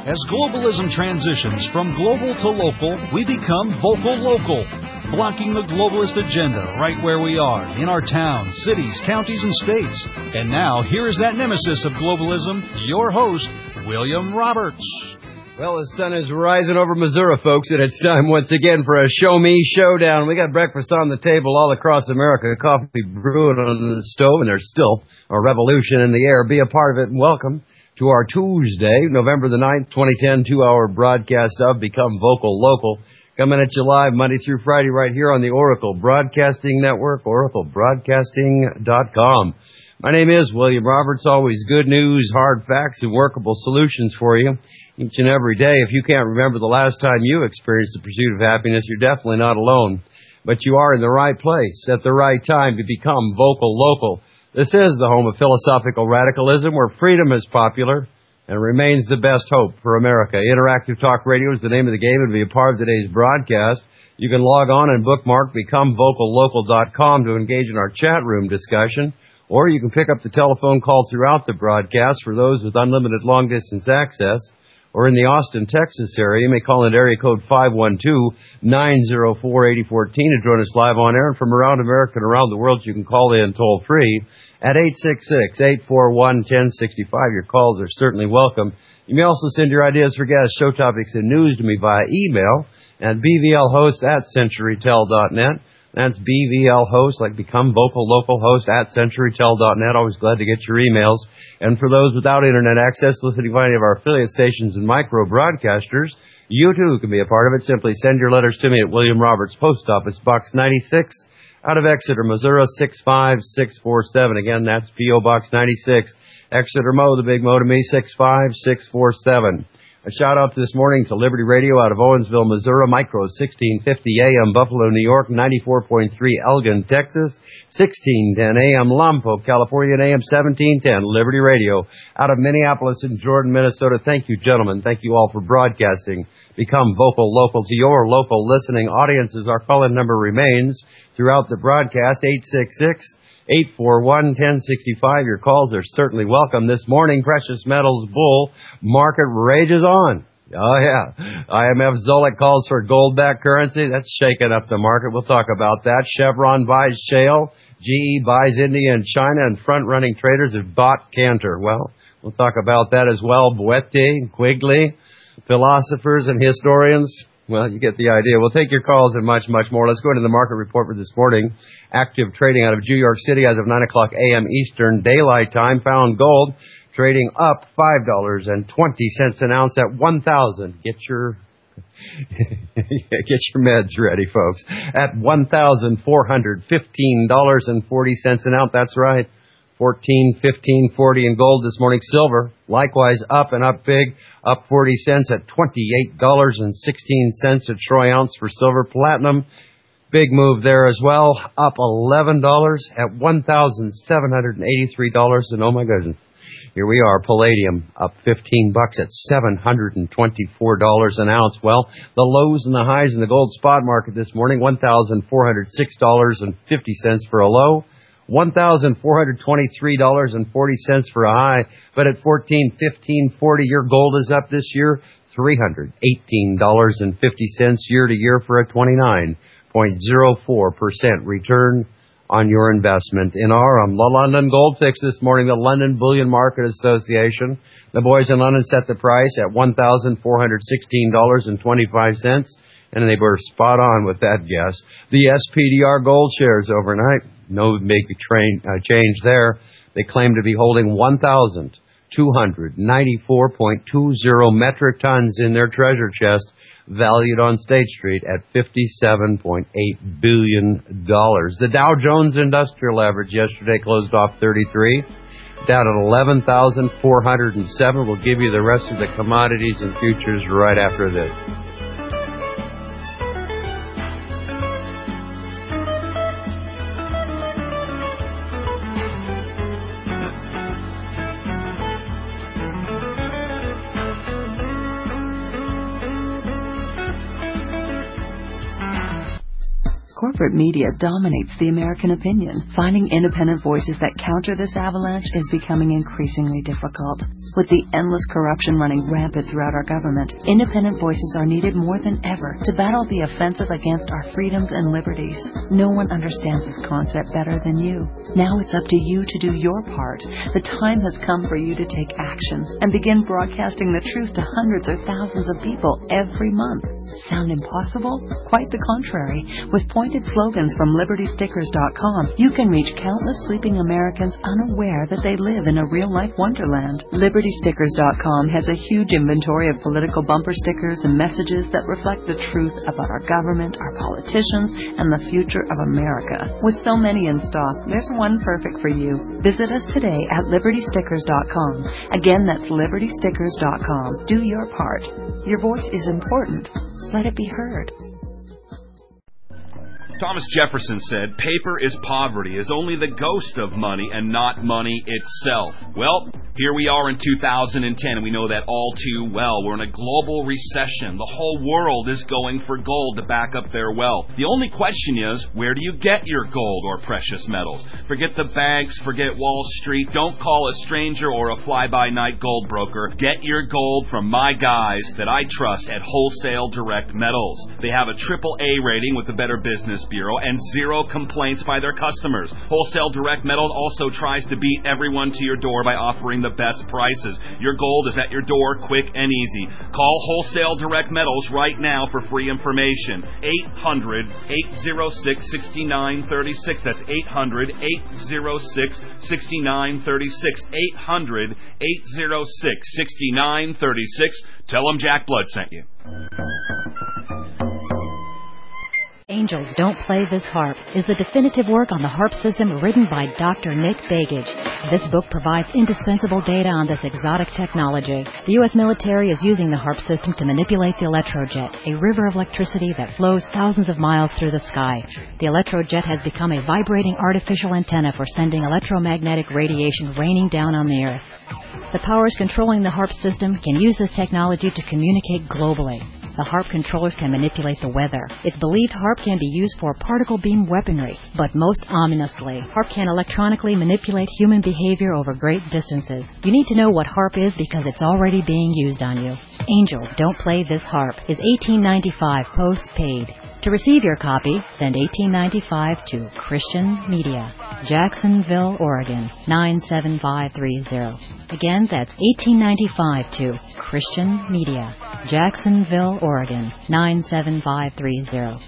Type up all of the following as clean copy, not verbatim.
As globalism transitions from global to local, we become vocal local, blocking the globalist agenda right where we are, in our towns, cities, counties, and states. And now, here is that nemesis of globalism, your host, William Roberts. Well, the sun is rising over Missouri, folks, and it's time once again for a Show Me Showdown. We got breakfast on the table all across America, coffee brewing on the stove, and there's still a revolution in the air. Be a part of it, and welcome to our Tuesday, November the 9th, 2010, 2-hour broadcast of Become Vocal Local. Coming at you live Monday through Friday right here on the Oracle Broadcasting Network, oraclebroadcasting.com. My name is William Roberts. Always good news, hard facts, and workable solutions for you each and every day. If you can't remember the last time you experienced the pursuit of happiness, you're definitely not alone. But you are in the right place at the right time to become vocal local. This is the home of philosophical radicalism, where freedom is popular and remains the best hope for America. Interactive Talk Radio is the name of the game, and to be a part of today's broadcast, you can log on and bookmark becomevocallocal.com to engage in our chat room discussion, or you can pick up the telephone call throughout the broadcast for those with unlimited long-distance access, or in the Austin, Texas area. You may call in area code 512-904-8014 to join us live on air. And from around America and around the world, you can call in toll-free at 866-841-1065. Your calls are certainly welcome. You may also send your ideas for guests, show topics, and news to me via email at bvlhost@centurytel.net. That's BVLhost, like Become Vocal Local Host @centurytel.net. Always glad to get your emails. And for those without internet access, listening via any of our affiliate stations and micro broadcasters, you too can be a part of it. Simply send your letters to me at William Roberts, Post Office Box 96, out of Exeter, Missouri 65647. Again, that's P.O. Box 96, Exeter, Mo, the big Mo to me, 65647. A shout-out this morning to Liberty Radio out of Owensville, Missouri, Micro 1650 AM, Buffalo, New York, 94.3 Elgin, Texas, 1610 AM, Lompoc, California, and AM 1710 Liberty Radio out of Minneapolis and Jordan, Minnesota. Thank you, gentlemen. Thank you all for broadcasting. Become vocal local to your local listening audiences. Our call-in number remains throughout the broadcast, 866-841-1065. Your calls are certainly welcome. This morning, precious metals bull market rages on. Oh, yeah. IMF Zolik calls for gold-backed currency. That's shaking up the market. We'll talk about that. Chevron buys shale. GE buys India and China. And front-running traders have bought Cantor. Well, we'll talk about that as well. Boetti, Quigley, philosophers and historians. Well, you get the idea. We'll take your calls and much, much more. Let's go into the market report for this morning. Active trading out of New York City as of 9 o'clock a.m. Eastern Daylight Time. Found gold trading up $5.20 an ounce at 1,000. Get your meds ready, folks. At $1,415.40 an ounce. That's right. 14, 15, 40 in gold this morning. Silver, likewise up and up big, up 40 cents at $28.16 a troy ounce for silver. Platinum, big move there as well, up $11 at $1,783. And oh my goodness, here we are, palladium up $15 at $724 an ounce. Well, the lows and the highs in the gold spot market this morning, $1,406.50 for a low, $1,423.40 for a high, but at 14, 15, 40, your gold is up this year, $318.50 year to year for a 29.04% return on your investment. In our the London Gold Fix this morning, the London Bullion Market Association, the boys in London set the price at $1,416.25. And they were spot on with that guess. The SPDR gold shares overnight, no big change there. They claim to be holding 1,294.20 metric tons in their treasure chest, valued on State Street at $57.8 billion. The Dow Jones Industrial Average yesterday closed off 33, down at 11,407. We'll give you the rest of the commodities and futures right after this. Corporate media dominates the American opinion. Finding independent voices that counter this avalanche is becoming increasingly difficult. With the endless corruption running rampant throughout our government, independent voices are needed more than ever to battle the offensive against our freedoms and liberties. No one understands this concept better than you. Now it's up to you to do your part. The time has come for you to take action and begin broadcasting the truth to hundreds or thousands of people every month. Sound impossible? Quite the contrary. With pointed slogans from LibertyStickers.com, you can reach countless sleeping Americans unaware that they live in a real-life wonderland. LibertyStickers.com has a huge inventory of political bumper stickers and messages that reflect the truth about our government, our politicians, and the future of America. With so many in stock, there's one perfect for you. Visit us today at LibertyStickers.com. Again, that's LibertyStickers.com. Do your part. Your voice is important. Let it be heard. Thomas Jefferson said, "Paper is poverty, is only the ghost of money and not money itself." Well, here we are in 2010, and we know that all too well. We're in a global recession. The whole world is going for gold to back up their wealth. The only question is, where do you get your gold or precious metals? Forget the banks, forget Wall Street. Don't call a stranger or a fly-by-night gold broker. Get your gold from my guys that I trust at Wholesale Direct Metals. They have a AAA rating with the Better Business Bureau and 0 complaints by their customers. Wholesale Direct Metals also tries to beat everyone to your door by offering the best prices. Your gold is at your door, quick and easy. Call Wholesale Direct Metals right now for free information. 800-806-6936. That's 800-806-6936. 800-806-6936. Tell them Jack Blood sent you. Angels Don't Play This Harp is the definitive work on the harp system written by Dr. Nick Begich. This book provides indispensable data on this exotic technology. The U.S. military is using the harp system to manipulate the electrojet, a river of electricity that flows thousands of miles through the sky. The electrojet has become a vibrating artificial antenna for sending electromagnetic radiation raining down on the Earth. The powers controlling the harp system can use this technology to communicate globally. The harp controllers can manipulate the weather. It's believed harp can be used for particle beam weaponry, but most ominously, harp can electronically manipulate human behavior over great distances. You need to know what harp is because it's already being used on you. Angel Don't Play This Harp is $18.95 post-paid. To receive your copy, send $18.95 to Christian Media, Jacksonville, Oregon, 97530. Again, that's $18.95 to Christian Media, Jacksonville, Oregon, 97530.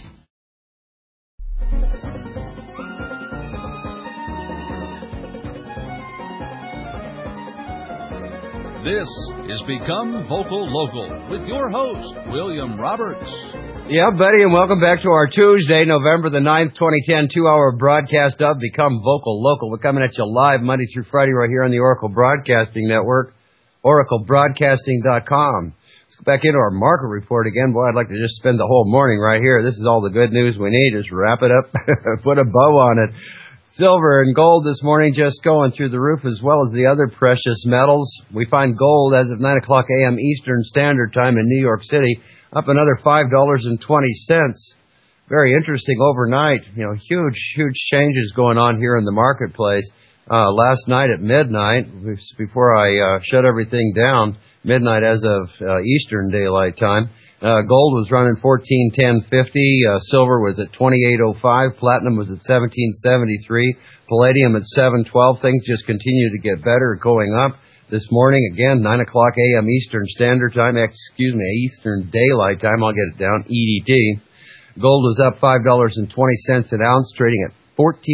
This is Become Vocal Local with your host, William Roberts. Yeah, buddy, and welcome back to our Tuesday, November the 9th, 2010, 2-hour broadcast of Become Vocal Local. We're coming at you live Monday through Friday right here on the Oracle Broadcasting Network, oraclebroadcasting.com. Let's go back into our market report again. Boy, I'd like to just spend the whole morning right here. This is all the good news we need. Just wrap it up, put a bow on it. Silver and gold this morning just going through the roof, as well as the other precious metals. We find gold as of 9 o'clock a.m. Eastern Standard Time in New York City, up another $5.20. Very interesting overnight. Huge changes going on here in the marketplace. Last night at midnight, before I shut everything down, midnight as of Eastern Daylight Time, gold was running $14.10.50, silver was at $28.05, platinum was at $17.73, palladium at $7.12. Things just continue to get better, going up. This morning, again, 9 o'clock a.m. Eastern Standard Time, Eastern Daylight Time, I'll get it down, EDT. Gold was up $5.20 an ounce, trading at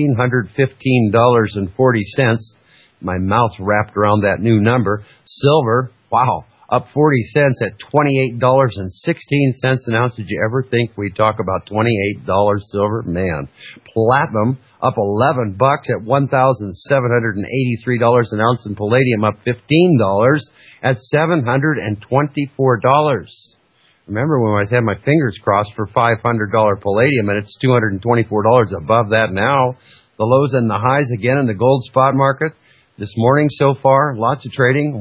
$1,415.40. My mouth wrapped around that new number. Silver, wow, up 40 cents at $28.16 an ounce. Did you ever think we'd talk about $28 silver? Man. Platinum up $11 at $1,783 an ounce, and palladium up $15 at $724. Remember when I had my fingers crossed for $500 palladium, and it's $224 above that now. The lows and the highs again in the gold spot market. This morning so far, lots of trading,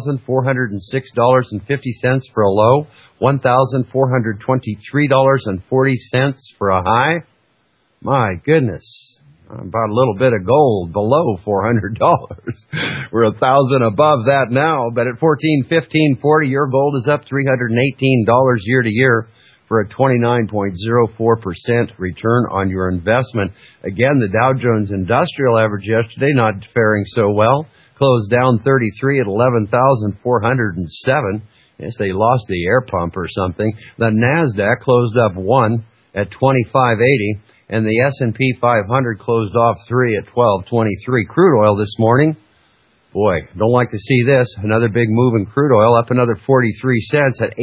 $1,406.50 for a low, $1,423.40 for a high. My goodness. About a little bit of gold below $400. We're 1,000 above that now, but at $14.15.40, your gold is up $318 year to year for a 29.04% return on your investment. Again, the Dow Jones Industrial Average yesterday not faring so well. Closed down 33 at 11,407. Yes, they lost the air pump or something. The NASDAQ closed up 1 at 2580. And the S&P 500 closed off 3 at 1223. Crude oil this morning, boy, don't like to see this. Another big move in crude oil, up another 43 cents at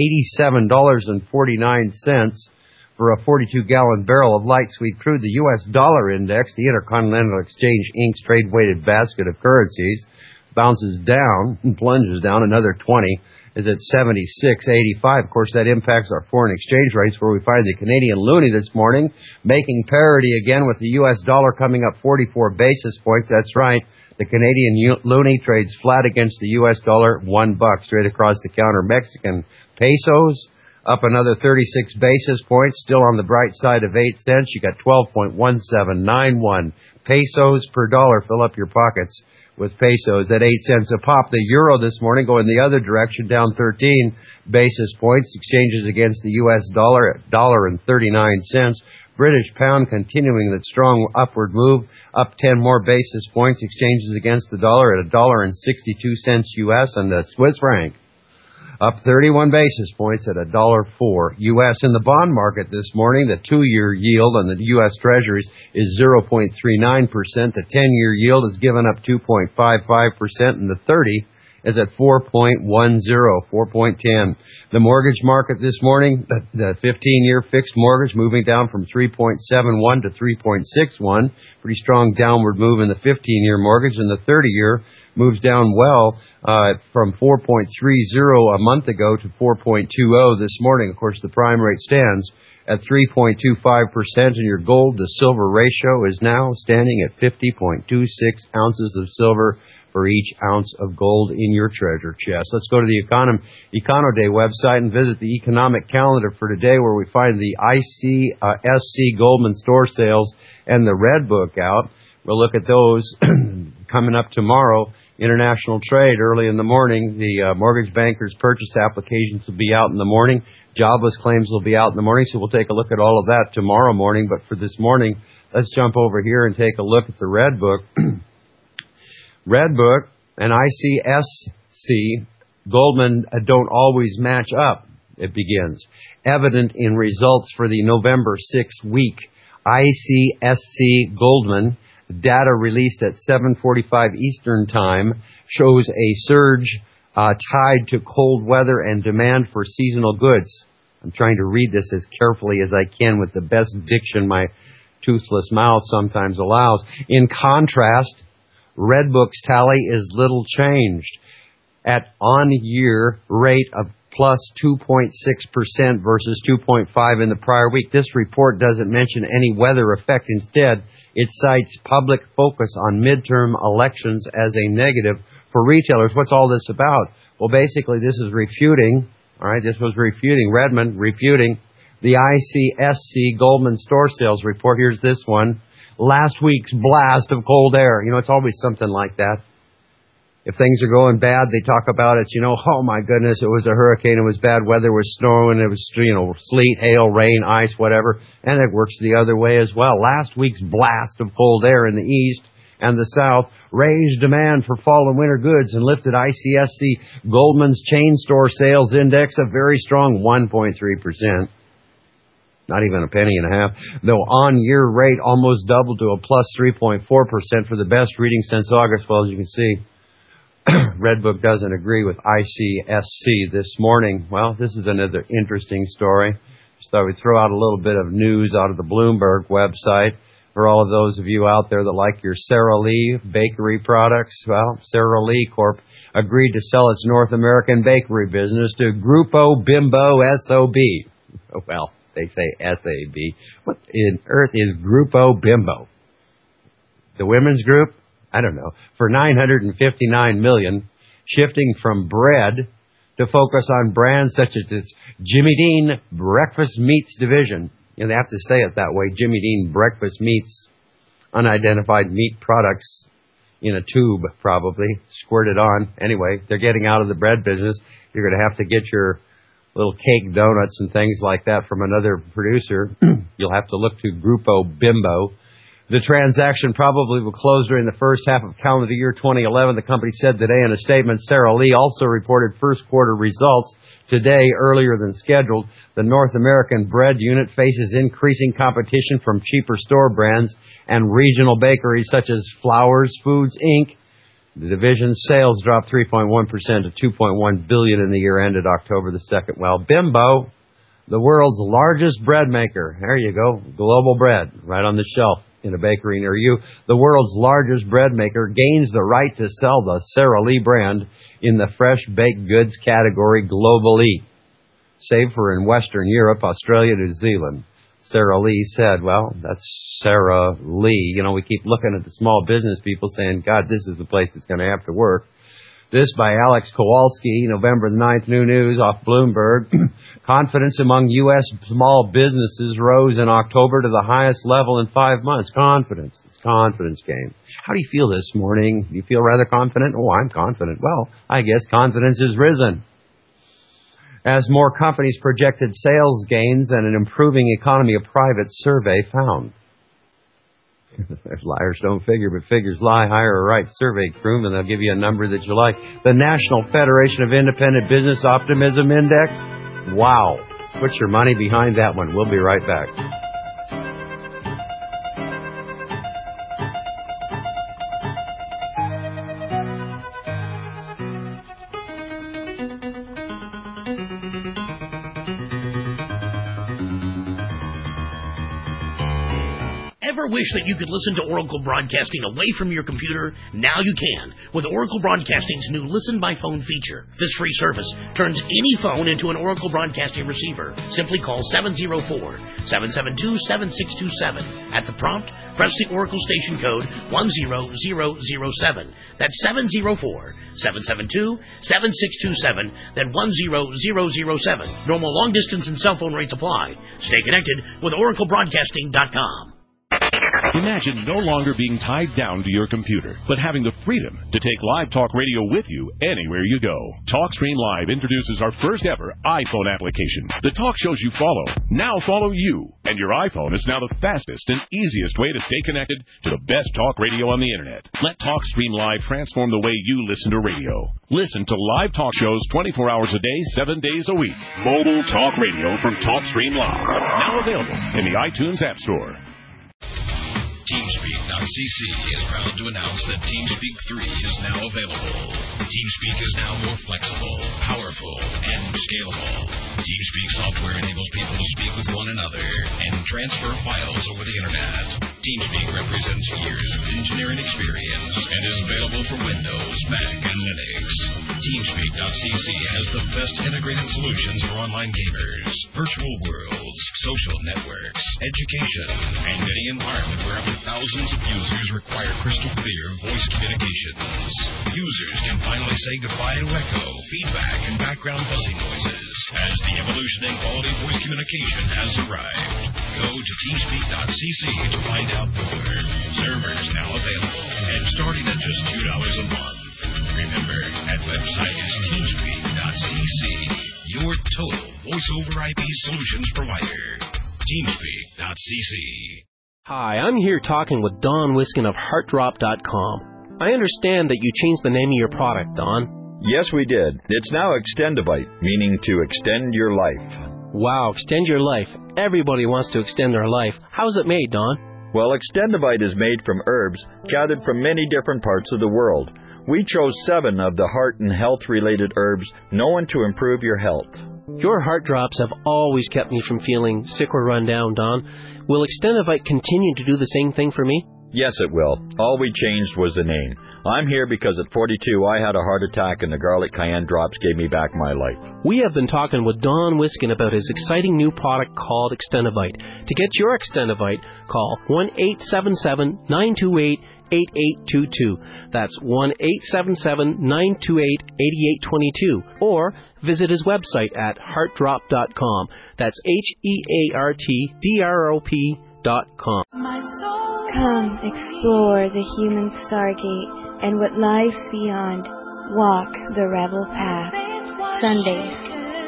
$87.49 for a 42-gallon barrel of light sweet crude. The U.S. dollar index, the Intercontinental Exchange Inc.'s trade-weighted basket of currencies, bounces down and plunges down another 20. Is at 76.85. Of course, that impacts our foreign exchange rates, where we find the Canadian loonie this morning making parity again with the U.S. dollar coming up 44 basis points. That's right. The Canadian loonie trades flat against the U.S. dollar, $1 straight across the counter. Mexican pesos up another 36 basis points, still on the bright side of 8 cents. You got 12.1791 pesos per dollar. Fill up your pockets with pesos at 8 cents a pop. The euro this morning going the other direction, down 13 basis points. Exchanges against the U.S. dollar at $1.39. British pound continuing that strong upward move, up 10 more basis points. Exchanges against the dollar at $1.62 U.S. And the Swiss franc up 31 basis points at $1.04 U.S. In the bond market this morning, the 2-year yield on the U.S. Treasuries is 0.39%. The 10-year yield is given up 2.55%, and the 30 is at 4.10, 4.10. The mortgage market this morning, the 15-year fixed mortgage moving down from 3.71 to 3.61. Pretty strong downward move in the 15-year mortgage, and the 30-year moves down well from 4.30 a month ago to 4.20 this morning. Of course, the prime rate stands at 3.25%, and your gold to silver ratio is now standing at 50.26 ounces of silver for each ounce of gold in your treasure chest. Let's go to the Econoday website and visit the economic calendar for today, where we find the ICSC Goldman store sales and the Red Book out. We'll look at those coming up tomorrow. International trade early in the morning. The mortgage bankers' purchase applications will be out in the morning. Jobless claims will be out in the morning, so we'll take a look at all of that tomorrow morning. But for this morning, let's jump over here and take a look at the Red Book. Red Book and ICSC Goldman don't always match up, it begins. Evident in results for the November 6th week. ICSC Goldman data released at 7:45 Eastern Time shows a surge tied to cold weather and demand for seasonal goods. I'm trying to read this as carefully as I can with the best diction my toothless mouth sometimes allows. In contrast, Red Book's tally is little changed at on-year rate of plus 2.6% versus 2.5% in the prior week. This report doesn't mention any weather effect. Instead, it cites public focus on midterm elections as a negative for retailers. What's all this about? Well, basically, this is refuting, all right, this was refuting, Redmond refuting the ICSC Goldman store sales report. Here's this one. Last week's blast of cold air. You know, it's always something like that. If things are going bad, they talk about it, oh my goodness, it was a hurricane, it was bad weather, it was snowing, it was, sleet, hail, rain, ice, whatever. And it works the other way as well. Last week's blast of cold air in the east and the south raised demand for fall and winter goods and lifted ICSC Goldman's chain store sales index a very strong 1.3%. Not even a penny and a half, though on-year rate almost doubled to a plus 3.4% for the best reading since August. Well, as you can see, Red Book doesn't agree with ICSC this morning. Well, this is another interesting story. Just thought we'd throw out a little bit of news out of the Bloomberg website for all of those of you out there that like your Sara Lee bakery products. Well, Sara Lee Corp agreed to sell its North American bakery business to Grupo Bimbo S.O.B. Well, they say S.A.B. What in earth is Grupo Bimbo? The women's group? I don't know. For $959 million, shifting from bread to focus on brands such as its Jimmy Dean Breakfast Meats division. they have to say it that way, Jimmy Dean breakfast meats, unidentified meat products in a tube, probably, squirted on. Anyway, they're getting out of the bread business. You're going to have to get your little cake donuts and things like that from another producer. You'll have to look to Grupo Bimbo. The transaction probably will close during the first half of calendar year 2011, the company said today in a statement. Sara Lee also reported first quarter results today, earlier than scheduled. The North American bread unit faces increasing competition from cheaper store brands and regional bakeries such as Flowers Foods, Inc. The division's sales dropped 3.1% to $2.1 billion in the year ended October the 2nd. Well, Bimbo, the world's largest bread maker. There you go. Global bread, right on the shelf in a bakery near you. The world's largest bread maker gains the right to sell the Sara Lee brand in the fresh baked goods category globally, save for in Western Europe, Australia, New Zealand. Sara Lee said, well, that's Sara Lee. We keep looking at the small business people saying, God, this is the place that's going to have to work. This by Alex Kowalski, November the 9th, New News off Bloomberg. Confidence among U.S. small businesses rose in October to the highest level in 5 months. Confidence. It's a confidence game. How do you feel this morning? Do you feel rather confident? Oh, I'm confident. Well, I guess confidence has risen. As more companies projected sales gains and an improving economy, a private survey found. Liars don't figure, but figures lie. Hire a right survey crew, and they'll give you a number that you like. The National Federation of Independent Business Optimism Index. Wow. Put your money behind that one. We'll be right back. Ever wish that you could listen to Oracle Broadcasting away from your computer? Now you can with Oracle Broadcasting's new Listen by Phone feature. This free service turns any phone into an Oracle Broadcasting receiver. Simply call 704-772-7627. At the prompt, press the Oracle station code 10007. That's 704-772-7627, then 10007. Normal long distance and cell phone rates apply. Stay connected with OracleBroadcasting.com. Imagine no longer being tied down to your computer, but having the freedom to take Live Talk Radio with you anywhere you go. TalkStream Live introduces our first ever iPhone application. The talk shows you follow now follow you, and your iPhone is now the fastest and easiest way to stay connected to the best talk radio on the internet. Let TalkStream Live transform the way you listen to radio. Listen to live talk shows 24 hours a day, 7 days a week. Mobile talk radio from TalkStream Live. Now available in the iTunes App Store. TeamSpeak.cc is proud to announce that TeamSpeak 3 is now available. TeamSpeak is now more flexible, powerful, and scalable. TeamSpeak software enables people to speak with one another and transfer files over the internet. TeamSpeak represents years of engineering experience and is available for Windows, Mac, and Linux. TeamSpeak.cc has the best integrated solutions for online gamers, virtual worlds, social networks, education, and any environment where up to thousands of users require crystal clear voice communications. Users can finally say goodbye to echo, feedback, and background buzzing noises as the evolution in quality voice communication has arrived. Go to teamspeak.cc to find out more. Servers now available and starting at just $2 a month. Remember, that website is teamspeak.cc, your total voice over IP solutions provider. Teamspeak.cc. Hi, I'm here talking with Don Wiskin of HeartDrop.com. I understand that you changed the name of your product, Don. Yes, we did. It's now Extendivite, meaning to extend your life. Wow, extend your life. Everybody wants to extend their life. How's it made, Don? Well, Extendivite is made from herbs gathered from many different parts of the world. We chose 7 of the heart and health-related herbs known to improve your health. Your heart drops have always kept me from feeling sick or run down, Don. Will Extendivite continue to do the same thing for me? Yes, it will. All we changed was the name. I'm here because at 42 I had a heart attack and the garlic cayenne drops gave me back my life. We have been talking with Don Wiskin about his exciting new product called Extendivite. To get your Extendivite, call 1-877-928-8822. That's 1-877-928-8822. Or visit his website at heartdrop.com. That's HEARTDROP.com. Come explore the human stargate and what lies beyond. Walk the rebel path. Sundays.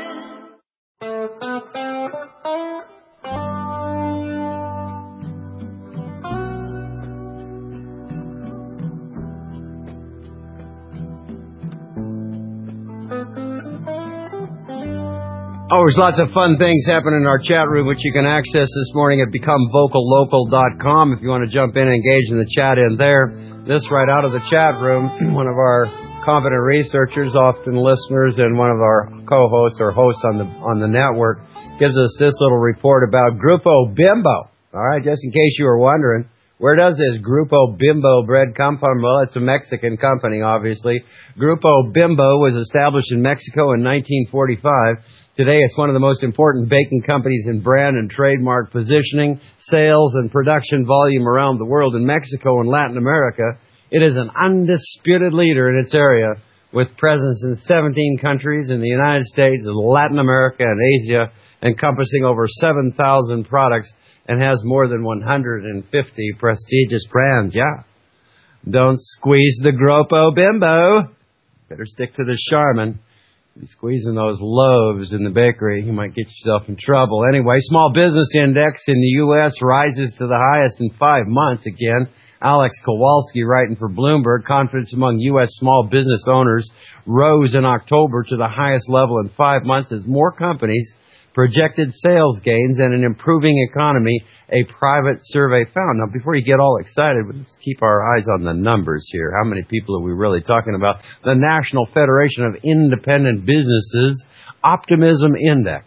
Oh, there's lots of fun things happening in our chat room, which you can access this morning at becomevocallocal.com if you want to jump in and engage in the chat in there. This right out of the chat room, one of our competent researchers, often listeners, and one of our co-hosts or hosts on the network gives us this little report about Grupo Bimbo. All right, just in case you were wondering, where does this Grupo Bimbo bread come from? Well, it's a Mexican company, obviously. Grupo Bimbo was established in Mexico in 1945. Today, it's one of the most important baking companies in brand and trademark positioning, sales, and production volume around the world. In Mexico and Latin America, it is an undisputed leader in its area, with presence in 17 countries in the United States, Latin America, and Asia, encompassing over 7,000 products, and has more than 150 prestigious brands. Yeah. Don't squeeze the Grupo Bimbo. Better stick to the Charmin. Squeezing those loaves in the bakery, you might get yourself in trouble. Anyway, small business index in the U.S. rises to the highest in 5 months again. Alex Kowalski, writing for Bloomberg, confidence among U.S. small business owners rose in October to the highest level in 5 months as more companies projected sales gains and an improving economy, a private survey found. Now, before you get all excited, let's keep our eyes on the numbers here. How many people are we really talking about? The National Federation of Independent Businesses Optimism Index.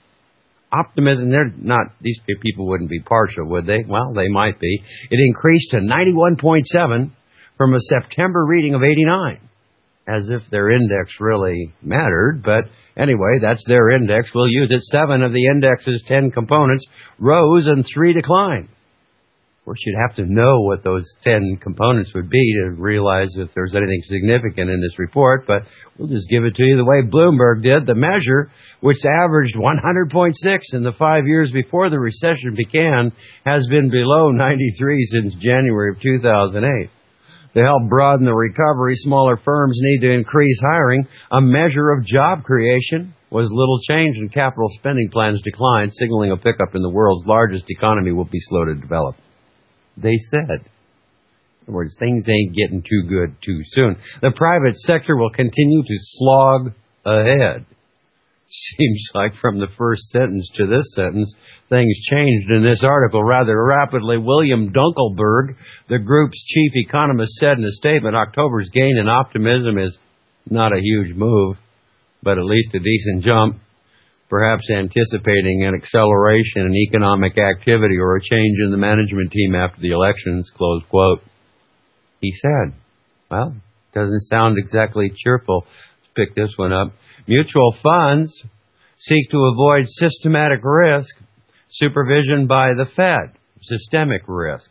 Optimism, they're not, these people wouldn't be partial, would they? Well, they might be. It increased to 91.7 from a September reading of 89. As if their index really mattered, but anyway, that's their index. We'll use it. 7 of the index's 10 components rose and 3 declined. Of course, you'd have to know what those 10 components would be to realize if there's anything significant in this report, but we'll just give it to you the way Bloomberg did. The measure, which averaged 100.6 in the 5 years before the recession began, has been below 93 since January of 2008. To help broaden the recovery, smaller firms need to increase hiring. A measure of job creation was little change, and capital spending plans declined, signaling a pickup in the world's largest economy will be slow to develop. They said. In other words, things ain't getting too good too soon. The private sector will continue to slog ahead. Seems like from the first sentence to this sentence, things changed in this article rather rapidly. William Dunkelberg, the group's chief economist, said in a statement, October's gain in optimism is not a huge move, but at least a decent jump, perhaps anticipating an acceleration in economic activity or a change in the management team after the elections, close quote. He said, well, doesn't sound exactly cheerful. Let's pick this one up. Mutual funds seek to avoid systematic risk, supervision by the Fed. Systemic risk.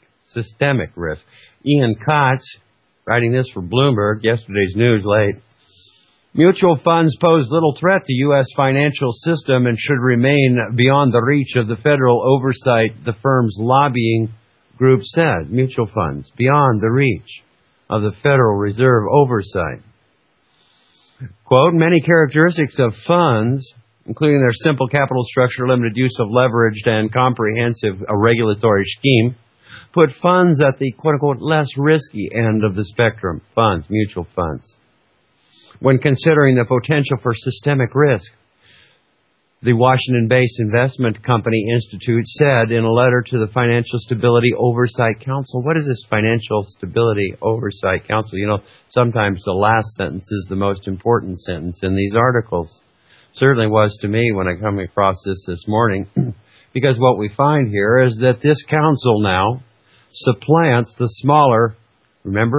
Ian Kotz, writing this for Bloomberg, yesterday's news late. Mutual funds pose little threat to U.S. financial system and should remain beyond the reach of the federal oversight, the firm's lobbying group said. Mutual funds, beyond the reach of the Federal Reserve oversight. Quote, many characteristics of funds, including their simple capital structure, limited use of leveraged and comprehensive regulatory scheme, put funds at the quote-unquote less risky end of the spectrum. Funds, mutual funds. When considering the potential for systemic risk, the Washington-based investment company Institute said in a letter to the Financial Stability Oversight Council. What is this Financial Stability Oversight Council? You know, sometimes the last sentence is the most important sentence in these articles. Certainly was to me when I come across this morning, because what we find here is that this council now supplants the smaller, remember,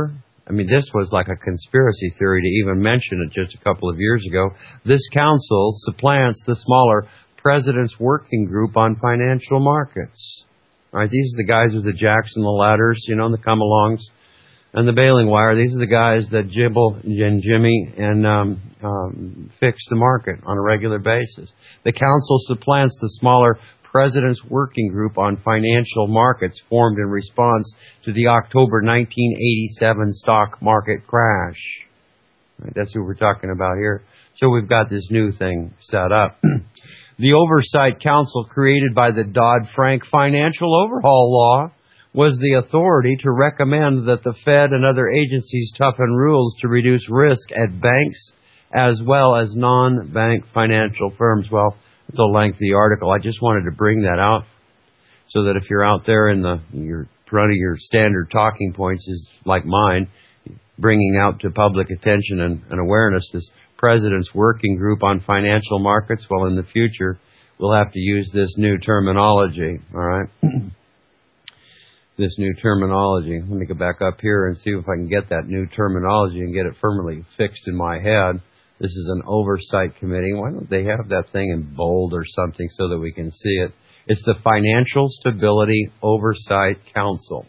I mean, this was like a conspiracy theory to even mention it just a couple of years ago. This council supplants the smaller President's Working Group on Financial Markets. All right, these are the guys with the jacks and the ladders, you know, the come-alongs and the baling wire. These are the guys that jibble and jimmy and fix the market on a regular basis. The council supplants the smaller President's Working Group on Financial Markets formed in response to the October 1987 stock market crash. Right, that's who we're talking about here. So we've got this new thing set up. The Oversight Council created by the Dodd-Frank Financial Overhaul Law was the authority to recommend that the Fed and other agencies toughen rules to reduce risk at banks as well as non-bank financial firms. Well, it's a lengthy article. I just wanted to bring that out so that if you're out there in front of your standard talking points is like mine, bringing out to public attention and awareness this President's Working Group on Financial Markets, well, in the future, we'll have to use this new terminology, all right? This new terminology. Let me go back up here and see if I can get that new terminology and get it firmly fixed in my head. This is an oversight committee. Why don't they have that thing in bold or something so that we can see it? It's the Financial Stability Oversight Council.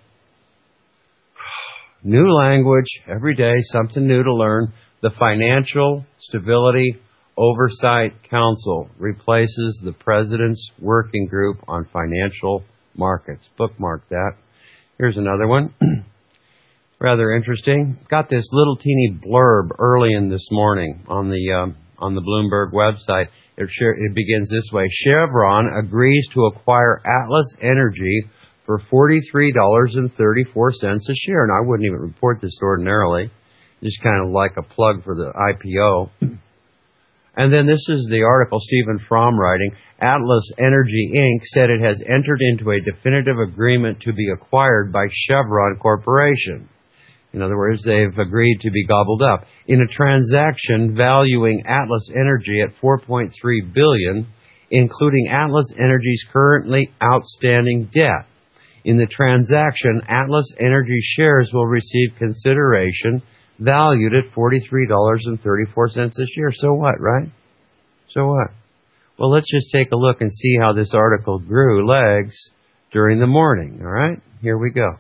New language, every day, something new to learn. The Financial Stability Oversight Council replaces the President's Working Group on Financial Markets. Bookmark that. Here's another one. Rather interesting. Got this little teeny blurb early in this morning on the Bloomberg website. It begins this way. Chevron agrees to acquire Atlas Energy for $43.34 a share. And I wouldn't even report this ordinarily. Just kind of like a plug for the IPO. And then this is the article, Stephen Fromm writing, Atlas Energy Inc. said it has entered into a definitive agreement to be acquired by Chevron Corporation. In other words, they've agreed to be gobbled up in a transaction valuing Atlas Energy at $4.3 billion, including Atlas Energy's currently outstanding debt. In the transaction, Atlas Energy shares will receive consideration valued at $43.34 a share. So what, right? So what? Well, let's just take a look and see how this article grew legs during the morning. All right? Here we go.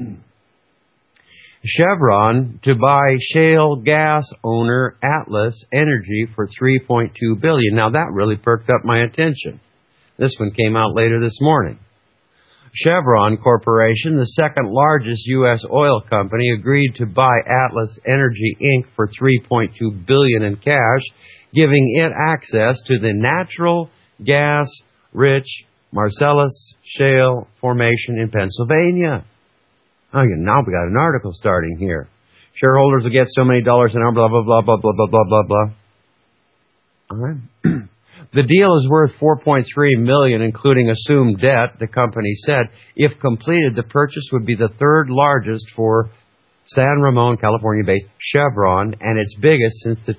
Chevron to buy shale gas owner Atlas Energy for $3.2 billion. Now, that really perked up my attention. This one came out later this morning. Chevron Corporation, the second largest U.S. oil company, agreed to buy Atlas Energy Inc. for $3.2 billion in cash, giving it access to the natural gas-rich Marcellus Shale Formation in Pennsylvania. Oh, now we got an article starting here. Shareholders will get so many dollars an hour, blah, blah, blah, blah, blah, blah, blah, blah, blah. All right. The deal is worth $4.3 million, including assumed debt, the company said. If completed, the purchase would be the third largest for San Ramon, California-based Chevron, and its biggest since the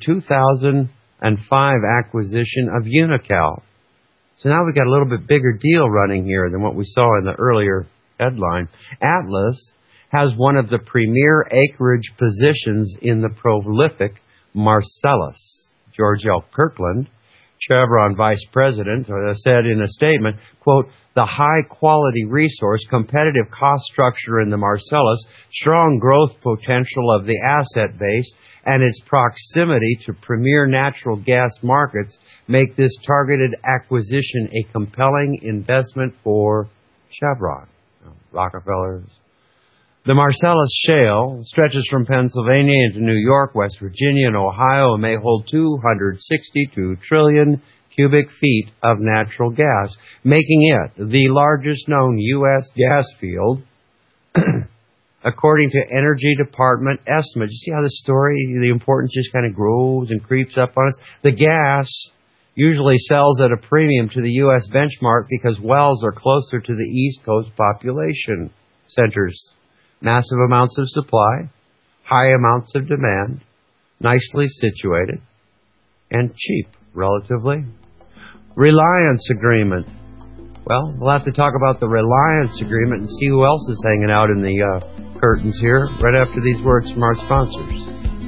2005 acquisition of Unocal. So now we've got a little bit bigger deal running here than what we saw in the earlier headline. Atlas has one of the premier acreage positions in the prolific Marcellus. George L. Kirkland, Chevron vice president, said in a statement, quote, the high-quality resource, competitive cost structure in the Marcellus, strong growth potential of the asset base, and its proximity to premier natural gas markets make this targeted acquisition a compelling investment for Chevron. Rockefellers. The Marcellus Shale stretches from Pennsylvania into New York, West Virginia, and Ohio, and may hold 262 trillion cubic feet of natural gas, making it the largest known U.S. gas field, according to Energy Department estimates. You see how this story, the importance just kind of grows and creeps up on us? The gas usually sells at a premium to the U.S. benchmark because wells are closer to the East Coast population centers. Massive amounts of supply, high amounts of demand, nicely situated, and cheap, relatively. Reliance Agreement. Well, we'll have to talk about the Reliance Agreement and see who else is hanging out in the curtains here right after these words from our sponsors.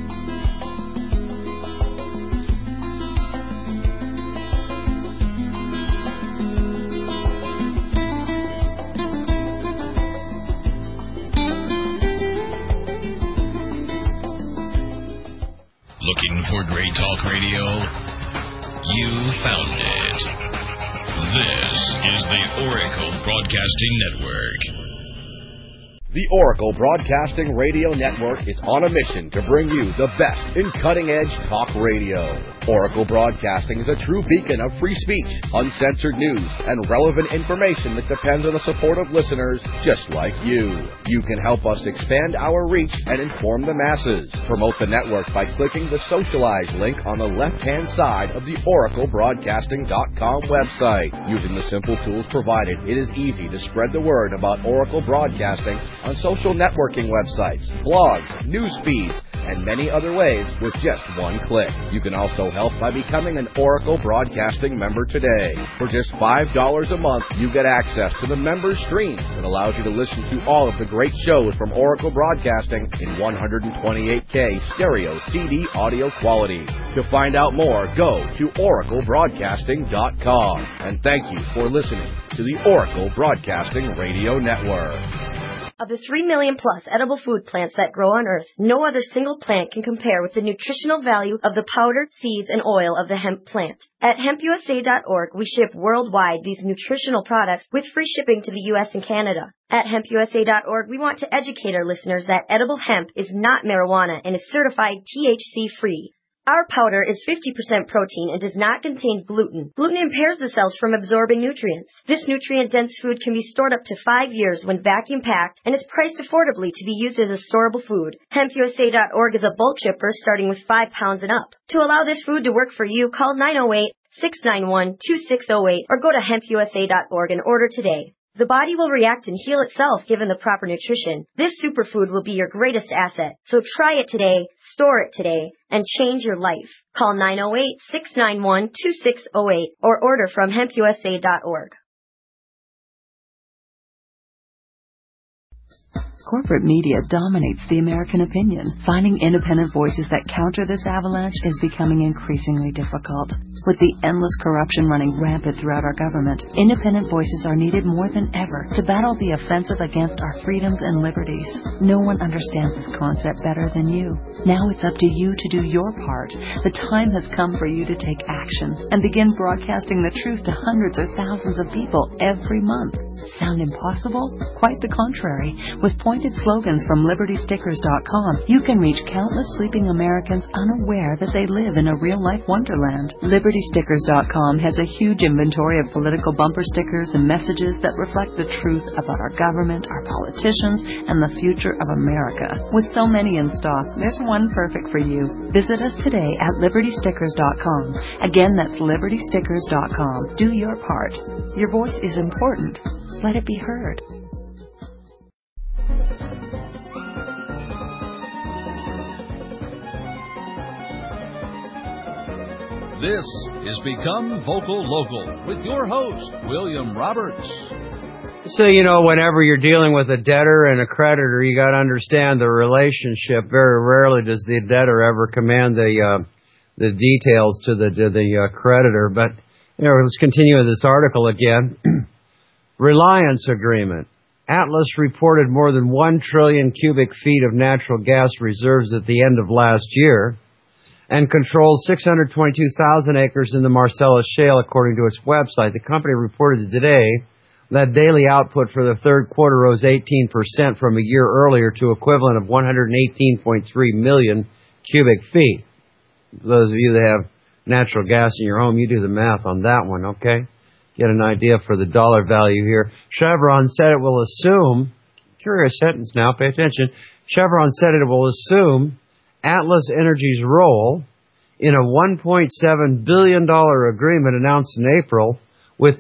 Looking for great talk radio? You found it. This is the Oracle Broadcasting Network. The Oracle Broadcasting Radio Network is on a mission to bring you the best in cutting-edge talk radio. Oracle Broadcasting is a true beacon of free speech, uncensored news, and relevant information that depends on the support of listeners just like you. You can help us expand our reach and inform the masses. Promote the network by clicking the Socialize link on the left-hand side of the OracleBroadcasting.com website. Using the simple tools provided, it is easy to spread the word about Oracle Broadcasting on social networking websites, blogs, news feeds, and many other ways with just one click. You can also help by becoming an Oracle Broadcasting member today. For just $5 a month, you get access to the member stream that allows you to listen to all of the great shows from Oracle Broadcasting in 128K stereo CD audio quality. To find out more, go to oraclebroadcasting.com. And thank you for listening to the Oracle Broadcasting Radio Network. Of the 3 million plus edible food plants that grow on Earth, no other single plant can compare with the nutritional value of the powder, seeds, and oil of the hemp plant. At hempusa.org, we ship worldwide these nutritional products with free shipping to the U.S. and Canada. At hempusa.org, we want to educate our listeners that edible hemp is not marijuana and is certified THC-free. Our powder is 50% protein and does not contain gluten. Gluten impairs the cells from absorbing nutrients. This nutrient-dense food can be stored up to 5 years when vacuum-packed and is priced affordably to be used as a storable food. HempUSA.org is a bulk shipper starting with 5 pounds and up. To allow this food to work for you, call 908-691-2608 or go to hempusa.org and order today. The body will react and heal itself given the proper nutrition. This superfood will be your greatest asset. So try it today, store it today, and change your life. Call 908-691-2608 or order from hempusa.org. Corporate media dominates the American opinion. Finding independent voices that counter this avalanche is becoming increasingly difficult. With the endless corruption running rampant throughout our government, independent voices are needed more than ever to battle the offensive against our freedoms and liberties. No one understands this concept better than you. Now it's up to you to do your part. The time has come for you to take action and begin broadcasting the truth to hundreds or thousands of people every month. Sound impossible? Quite the contrary. With pointed slogans from LibertyStickers.com, you can reach countless sleeping Americans unaware that they live in a real-life wonderland. LibertyStickers.com has a huge inventory of political bumper stickers and messages that reflect the truth about our government, our politicians, and the future of America. With so many in stock, there's one perfect for you. Visit us today at LibertyStickers.com. Again, that's LibertyStickers.com. Do your part. Your voice is important. Let it be heard. This is Become Vocal Local with your host, William Roberts. So, whenever you're dealing with a debtor and a creditor, you got to understand the relationship. Very rarely does the debtor ever command the details to the creditor. But, let's continue with this article again. Reliance Agreement. Atlas reported more than 1 trillion cubic feet of natural gas reserves at the end of last year and controls 622,000 acres in the Marcellus Shale, according to its website. The company reported today that daily output for the third quarter rose 18% from a year earlier to equivalent of 118.3 million cubic feet. For those of you that have natural gas in your home, you do the math on that one, okay? Get an idea for the dollar value here. Chevron said it will assume, curious sentence now, pay attention. Chevron said it will assume Atlas Energy's role in a $1.7 billion agreement announced in April with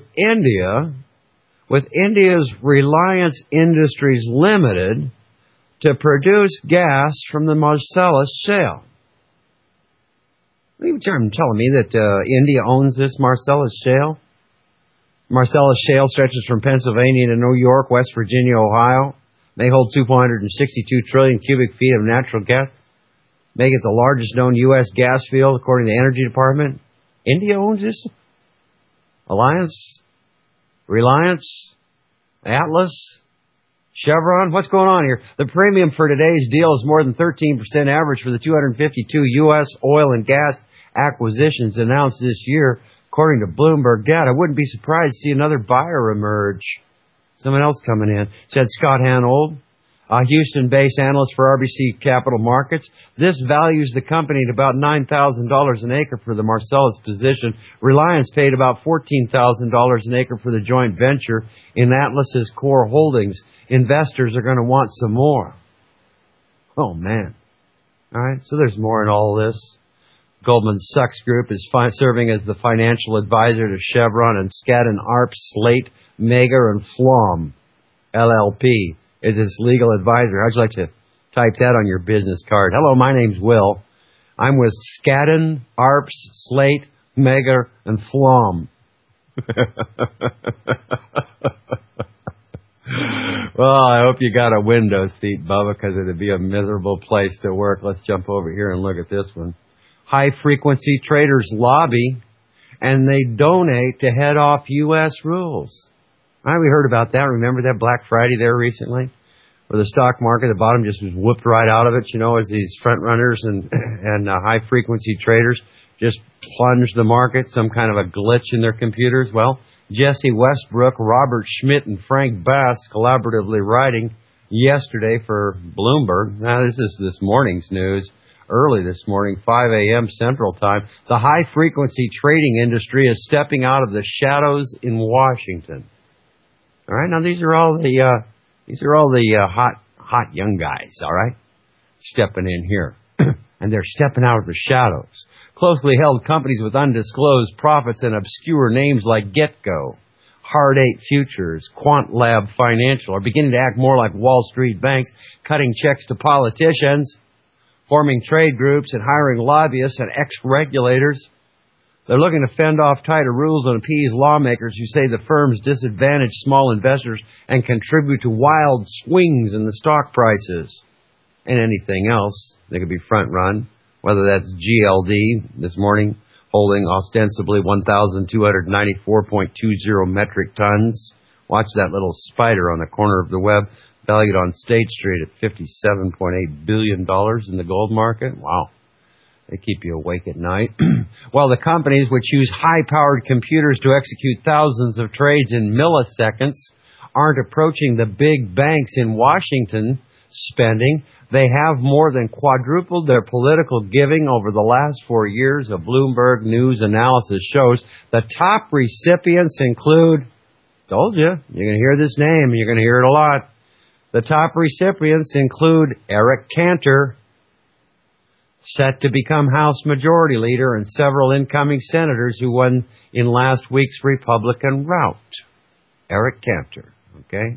India's Reliance Industries Limited to produce gas from the Marcellus Shale. Are you telling me that India owns this Marcellus Shale? Marcellus Shale stretches from Pennsylvania to New York, West Virginia, Ohio, They hold 262 trillion cubic feet of natural gas, make it the largest known U.S. gas field, according to the Energy Department. India owns this? Alliance? Reliance? Atlas? Chevron? What's going on here? The premium for today's deal is more than 13% average for the 252 U.S. oil and gas acquisitions announced this year, according to Bloomberg data. I wouldn't be surprised to see another buyer emerge. Someone else coming in, said Scott Hanold, a Houston-based analyst for RBC Capital Markets. This values the company at about $9,000 an acre for the Marcellus position. Reliance paid about $14,000 an acre for the joint venture in Atlas's core holdings. Investors are going to want some more. Oh, man. All right, so there's more in all this. Goldman Sachs Group is serving as the financial advisor to Chevron and Skadden Arps, Slate, Mager, and Flom, LLP, is its legal advisor. How'd you like to type that on your business card? Hello, my name's Will. I'm with Skadden, Arps, Slate, Mager, and Flom. Well, I hope you got a window seat, Bubba, because it'd be a miserable place to work. Let's jump over here and look at this one. High-frequency traders lobby, and they donate to head off U.S. rules. All right, we heard about that. Remember that Black Friday there recently? Where the stock market, the bottom just was whooped right out of it, you know, as these front runners and high-frequency traders just plunged the market, some kind of a glitch in their computers. Well, Jesse Westbrook, Robert Schmidt, and Frank Bass collaboratively writing yesterday for Bloomberg. Now, this is this morning's news. Early this morning, 5 a.m. Central Time, the high-frequency trading industry is stepping out of the shadows in Washington. All right, now these are all the hot young guys. All right, stepping in here, and they're stepping out of the shadows. Closely held companies with undisclosed profits and obscure names like GetGo, Hard 8 Futures, Quant Lab Financial are beginning to act more like Wall Street banks, cutting checks to politicians, forming trade groups, and hiring lobbyists and ex-regulators. They're looking to fend off tighter rules and appease lawmakers who say the firms disadvantage small investors and contribute to wild swings in the stock prices. And anything else, they could be front-run, whether that's GLD this morning, holding ostensibly 1,294.20 metric tons. Watch that little spider on the corner of the web, valued on State Street at $57.8 billion in the gold market. Wow. They keep you awake at night. Well, the companies which use high-powered computers to execute thousands of trades in milliseconds aren't approaching the big banks in Washington spending. They have more than quadrupled their political giving over the last 4 years. A Bloomberg News analysis shows the top recipients include, told you, you're going to hear this name, you're going to hear it a lot. The top recipients include Eric Cantor, set to become House Majority Leader, and several incoming senators who won in last week's Republican rout. Eric Cantor, okay?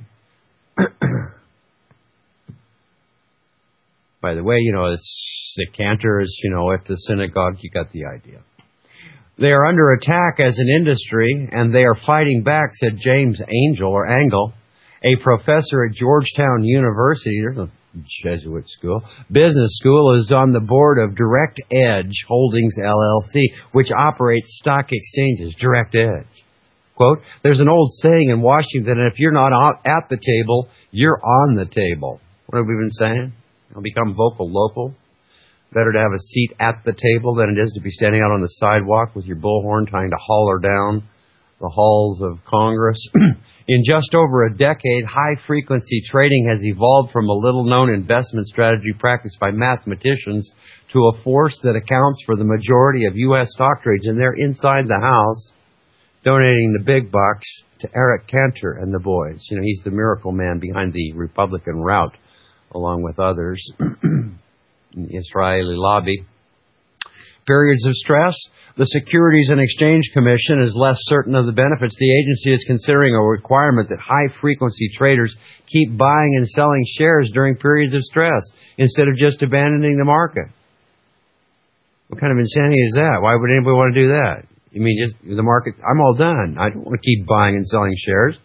By the way, you know, it's the Cantor is, you know, at the synagogue, you got the idea. They are under attack as an industry, and they are fighting back, said James Angle, a professor at Georgetown University. There's a Jesuit school. Business school is on the board of Direct Edge Holdings, LLC, which operates stock exchanges. Direct Edge. Quote, there's an old saying in Washington, if you're not at the table, you're on the table. What have we been saying? I'll become vocal local. Better to have a seat at the table than it is to be standing out on the sidewalk with your bullhorn trying to holler down the halls of Congress. In just over a decade, high-frequency trading has evolved from a little-known investment strategy practiced by mathematicians to a force that accounts for the majority of U.S. stock trades, and they're inside the house, donating the big bucks to Eric Cantor and the boys. You know, he's the miracle man behind the Republican rout, along with others. The Israeli lobby. Periods of stress. The Securities and Exchange Commission is less certain of the benefits. The agency is considering a requirement that high-frequency traders keep buying and selling shares during periods of stress instead of just abandoning the market. What kind of insanity is that? Why would anybody want to do that? You mean just the market? I'm all done. I don't want to keep buying and selling shares.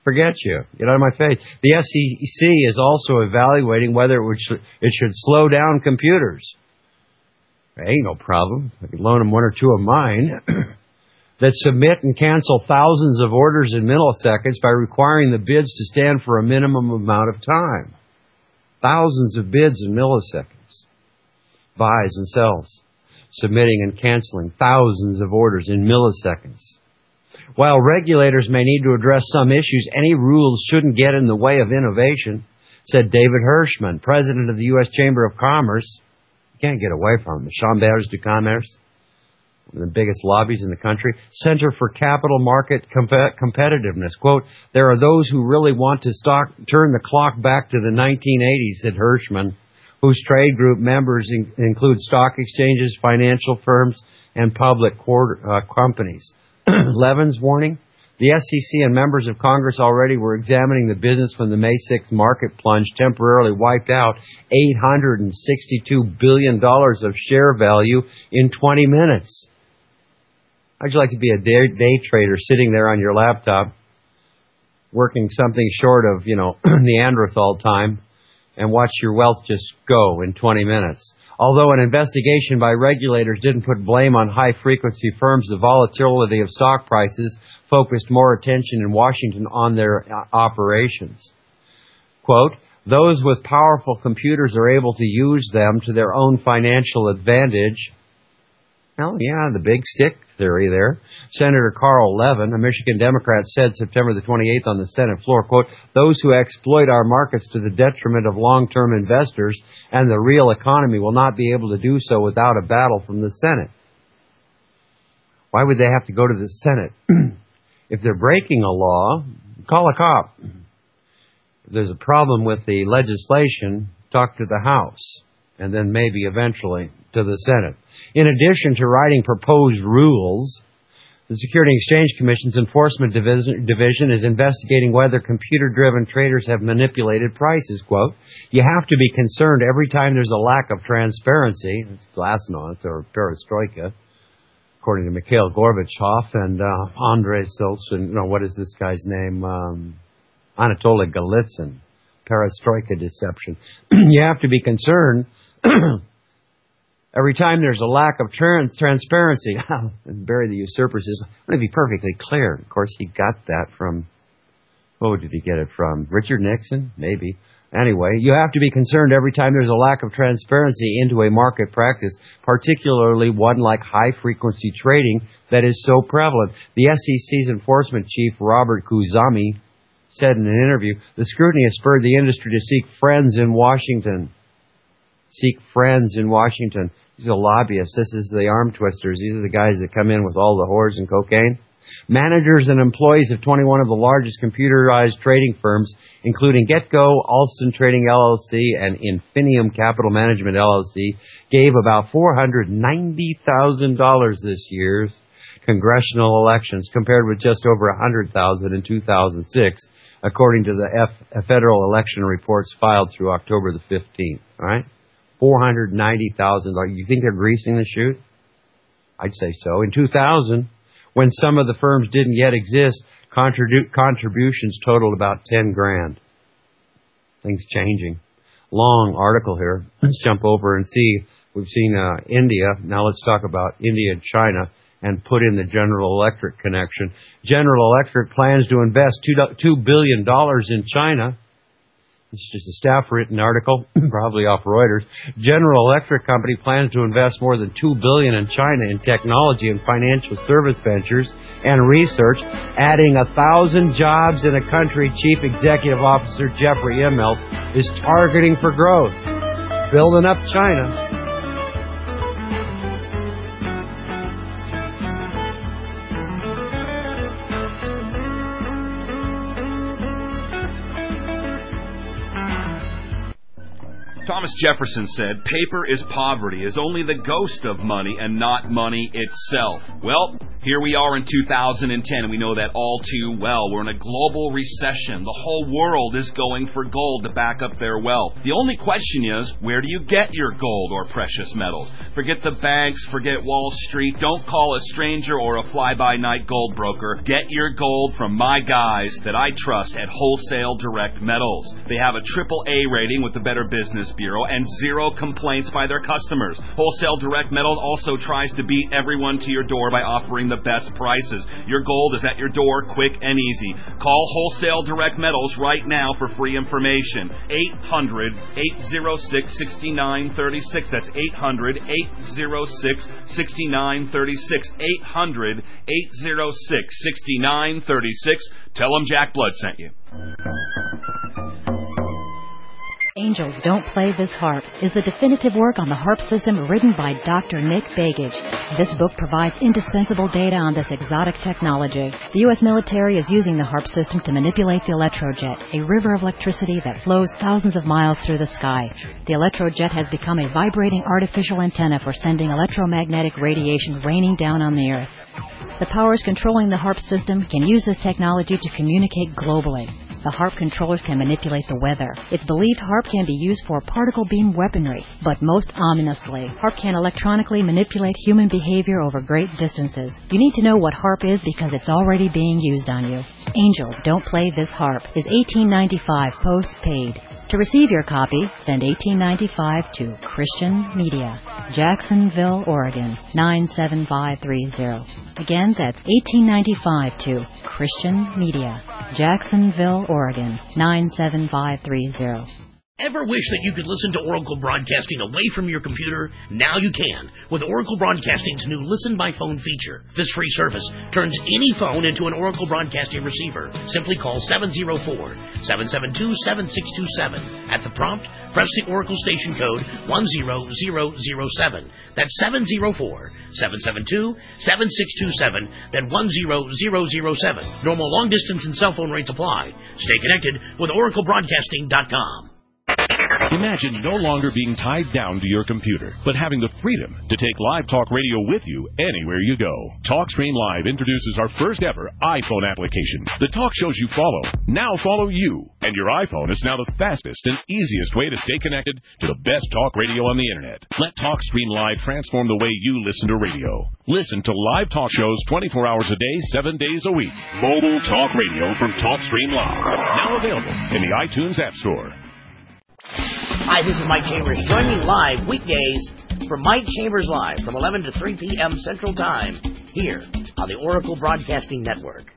Forget you. Get out of my face. The SEC is also evaluating whether it should slow down computers. There ain't no problem. I could loan them one or two of mine that submit and cancel thousands of orders in milliseconds by requiring the bids to stand for a minimum amount of time. Thousands of bids in milliseconds. Buys and sells. Submitting and canceling thousands of orders in milliseconds. While regulators may need to address some issues, any rules shouldn't get in the way of innovation, said David Hirschman, president of the U.S. Chamber of Commerce. You can't get away from it. The Chambers de Commerce, one of the biggest lobbies in the country. Center for Capital Market Competitiveness. Quote, there are those who really want to turn the clock back to the 1980s, said Hirschman, whose trade group members include stock exchanges, financial firms, and public companies. Levin's warning, the SEC and members of Congress already were examining the business when the May 6th market plunge temporarily wiped out $862 billion of share value in 20 minutes. How'd you like to be a day trader sitting there on your laptop, working something short of, Neanderthal time, and watch your wealth just go in 20 minutes? Although an investigation by regulators didn't put blame on high-frequency firms, the volatility of stock prices focused more attention in Washington on their operations. Quote, those with powerful computers are able to use them to their own financial advantage. Well, yeah, the big stick theory there. Senator Carl Levin, a Michigan Democrat, said September the 28th on the Senate floor, quote, those who exploit our markets to the detriment of long-term investors and the real economy will not be able to do so without a battle from the Senate. Why would they have to go to the Senate? If they're breaking a law, call a cop. If there's a problem with the legislation, talk to the House, and then maybe eventually to the Senate. In addition to writing proposed rules, the Securities and Exchange Commission's Enforcement Division is investigating whether computer-driven traders have manipulated prices. Quote, you have to be concerned every time there's a lack of transparency. It's glasnost or perestroika, according to Mikhail Gorbachev and Andrei Siltsin. What is this guy's name? Anatoly Golitsyn. Perestroika deception. You have to be concerned every time there's a lack of transparency. And Barry the Usurper says, I want to be perfectly clear. Of course, he got that from, did he get it from? Richard Nixon? Maybe. Anyway, you have to be concerned every time there's a lack of transparency into a market practice, particularly one like high-frequency trading that is so prevalent. The SEC's enforcement chief, Robert Khuzami, said in an interview, the scrutiny has spurred the industry to seek friends in Washington. Seek friends in Washington. These are lobbyists. This is the arm twisters. These are the guys that come in with all the whores and cocaine. Managers and employees of 21 of the largest computerized trading firms, including GetGo, Alston Trading LLC, and Infinium Capital Management LLC, gave about $490,000 this year's congressional elections, compared with just over $100,000 in 2006, according to the federal election reports filed through October the 15th. All right? $490,000. You think they're greasing the chute? I'd say so. In 2000, when some of the firms didn't yet exist, contributions totaled about $10,000. Things changing. Long article here. Let's jump over and see. We've seen India. Now let's talk about India and China and put in the General Electric connection. General Electric plans to invest $2 billion in China. This is just a staff-written article, probably off Reuters. General Electric Company plans to invest more than $2 billion in China in technology and financial service ventures and research, adding 1,000 jobs in a country Chief Executive Officer Jeffrey Immelt is targeting for growth. Building up China. Thomas Jefferson said, paper is poverty, is only the ghost of money and not money itself. Well, Here we are in 2010, and we know that all too well. We're in a global recession. The whole world is going for gold to back up their wealth. The only question is, where do you get your gold or precious metals? Forget the banks, forget Wall Street. Don't call a stranger or a fly-by-night gold broker. Get your gold from my guys that I trust at Wholesale Direct Metals. They have a AAA rating with the Better Business Bureau and 0 complaints by their customers. Wholesale Direct Metals also tries to beat everyone to your door by offering the best prices. Your gold is at your door, quick and easy. Call Wholesale Direct Metals right now for free information. 800-806-6936. That's 800-806-6936. 800-806-6936. Tell them Jack Blood sent you. Angels Don't Play This Harp is the definitive work on the harp system written by Dr. Nick Begich. This book provides indispensable data on this exotic technology. The U.S. military is using the harp system to manipulate the electrojet, a river of electricity that flows thousands of miles through the sky. The electrojet has become a vibrating artificial antenna for sending electromagnetic radiation raining down on the Earth. The powers controlling the harp system can use this technology to communicate globally. The harp controllers can manipulate the weather. It's believed harp can be used for particle beam weaponry, but most ominously, harp can electronically manipulate human behavior over great distances. You need to know what harp is because it's already being used on you. Angels Don't Play This Harp is $18.95 post-paid. To receive your copy, send $18.95 to Christian Media, Jacksonville, Oregon, 97530. Again, that's $18.95 to Christian Media, Jacksonville, Oregon, 97530. Ever wish that you could listen to Oracle Broadcasting away from your computer? Now you can with Oracle Broadcasting's new Listen by Phone feature. This free service turns any phone into an Oracle Broadcasting receiver. Simply call 704-772-7627. At the prompt, press the Oracle station code 10007. That's 704-772-7627, then 10007. Normal long distance and cell phone rates apply. Stay connected with OracleBroadcasting.com. Imagine no longer being tied down to your computer, but having the freedom to take Live Talk Radio with you anywhere you go. TalkStream Live introduces our first ever iPhone application. The talk shows you follow now follow you, and your iPhone is now the fastest and easiest way to stay connected to the best talk radio on the internet. Let TalkStream Live transform the way you listen to radio. Listen to live talk shows 24 hours a day, 7 days a week. Mobile talk radio from TalkStream Live. Now available in the iTunes App Store. Hi, this is Mike Chambers. Join me live weekdays for Mike Chambers Live from 11 to 3 p.m. Central Time here on the Oracle Broadcasting Network.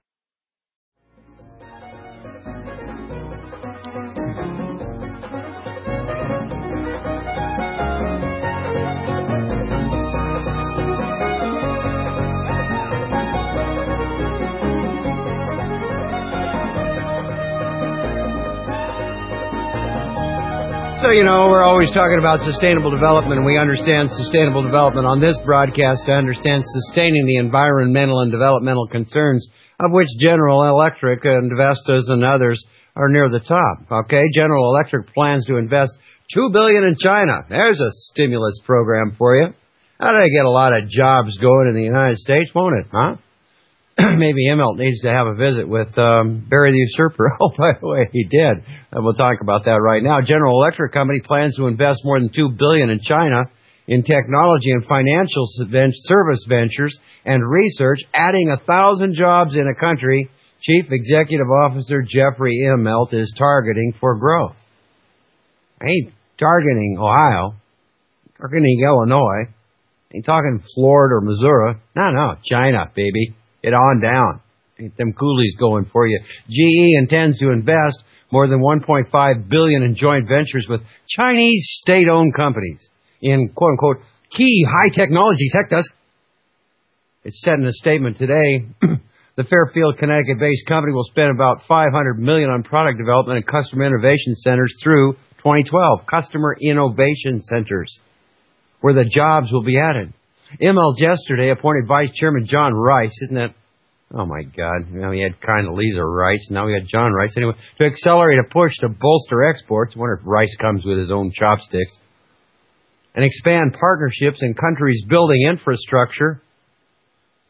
So, we're always talking about sustainable development, and we understand sustainable development on this broadcast to understand sustaining the environmental and developmental concerns, of which General Electric and Vestas and others are near the top. Okay, General Electric plans to invest $2 billion in China. There's a stimulus program for you. That'll get a lot of jobs going in the United States, won't it, huh? Maybe Immelt needs to have a visit with Barry the Usurper. Oh, by the way, he did. And we'll talk about that right now. General Electric Company plans to invest more than $2 billion in China in technology and financial service ventures and research, adding 1,000 jobs in a country Chief Executive Officer Jeffrey Immelt is targeting for growth. I ain't targeting Ohio, targeting Illinois, ain't talking Florida or Missouri. No, China, baby. Get on down. Ain't them coolies going for you. GE intends to invest more than $1.5 billion in joint ventures with Chinese state-owned companies in, quote-unquote, key high-technology sectors. It's said in a statement today, the Fairfield, Connecticut-based company will spend about $500 million on product development and customer innovation centers through 2012. Customer innovation centers, where the jobs will be added. Immelt yesterday appointed Vice Chairman John Rice, isn't that? Oh, my God. We had Condoleezza Rice. Now we had John Rice. Anyway, to accelerate a push to bolster exports. I wonder if Rice comes with his own chopsticks. And expand partnerships in countries building infrastructure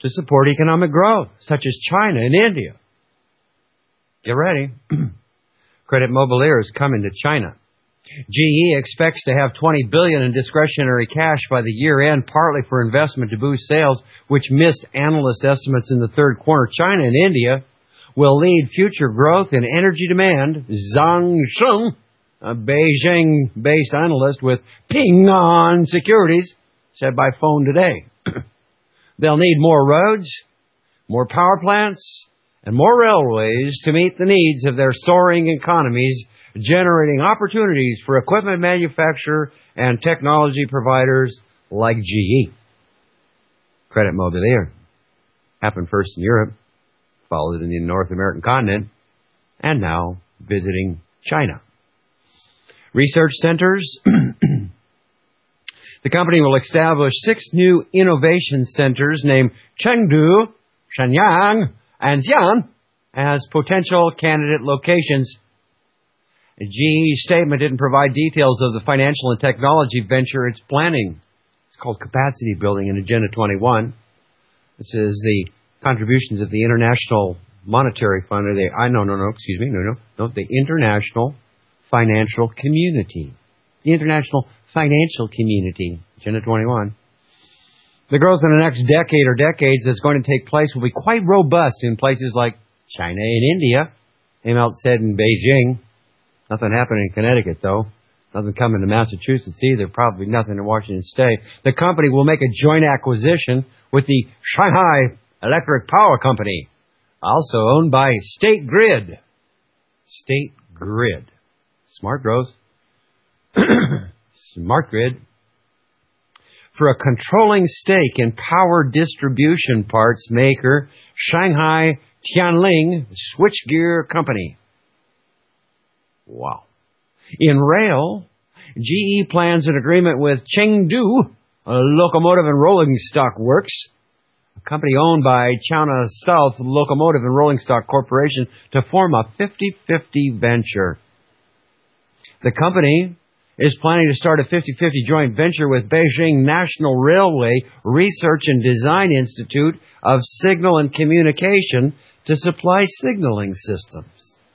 to support economic growth, such as China and India. Get ready. Credit Mobilier is coming to China. GE expects to have $20 billion in discretionary cash by the year end, partly for investment to boost sales, which missed analyst estimates in the third quarter. China and India will lead future growth in energy demand. Zhang Sheng, a Beijing-based analyst with Ping An Securities, said by phone today. They'll need more roads, more power plants, and more railways to meet the needs of their soaring economies, generating opportunities for equipment manufacturer and technology providers like GE. Credit Mobilier happened first in Europe, followed in the North American continent, and now visiting China. Research centers. The company will establish 6 new innovation centers named Chengdu, Shenyang, and Xi'an as potential candidate locations. GE's statement didn't provide details of the financial and technology venture it's planning. It's called Capacity Building in Agenda 21. This is the contributions of the International Monetary Fund, or the International Financial Community. The International Financial Community, Agenda 21. The growth in the next decade or decades that's going to take place will be quite robust in places like China and India. Immelt said in Beijing. Nothing happening in Connecticut, though. Nothing coming to Massachusetts either. Probably nothing in Washington State. The company will make a joint acquisition with the Shanghai Electric Power Company, also owned by State Grid. State Grid. Smart growth. Smart Grid. For a controlling stake in power distribution parts maker Shanghai Tianling Switchgear Company. Wow. In rail, GE plans an agreement with Chengdu Locomotive and Rolling Stock Works, a company owned by China South Locomotive and Rolling Stock Corporation, to form a 50-50 venture. The company is planning to start a 50-50 joint venture with Beijing National Railway Research and Design Institute of Signal and Communication to supply signaling systems.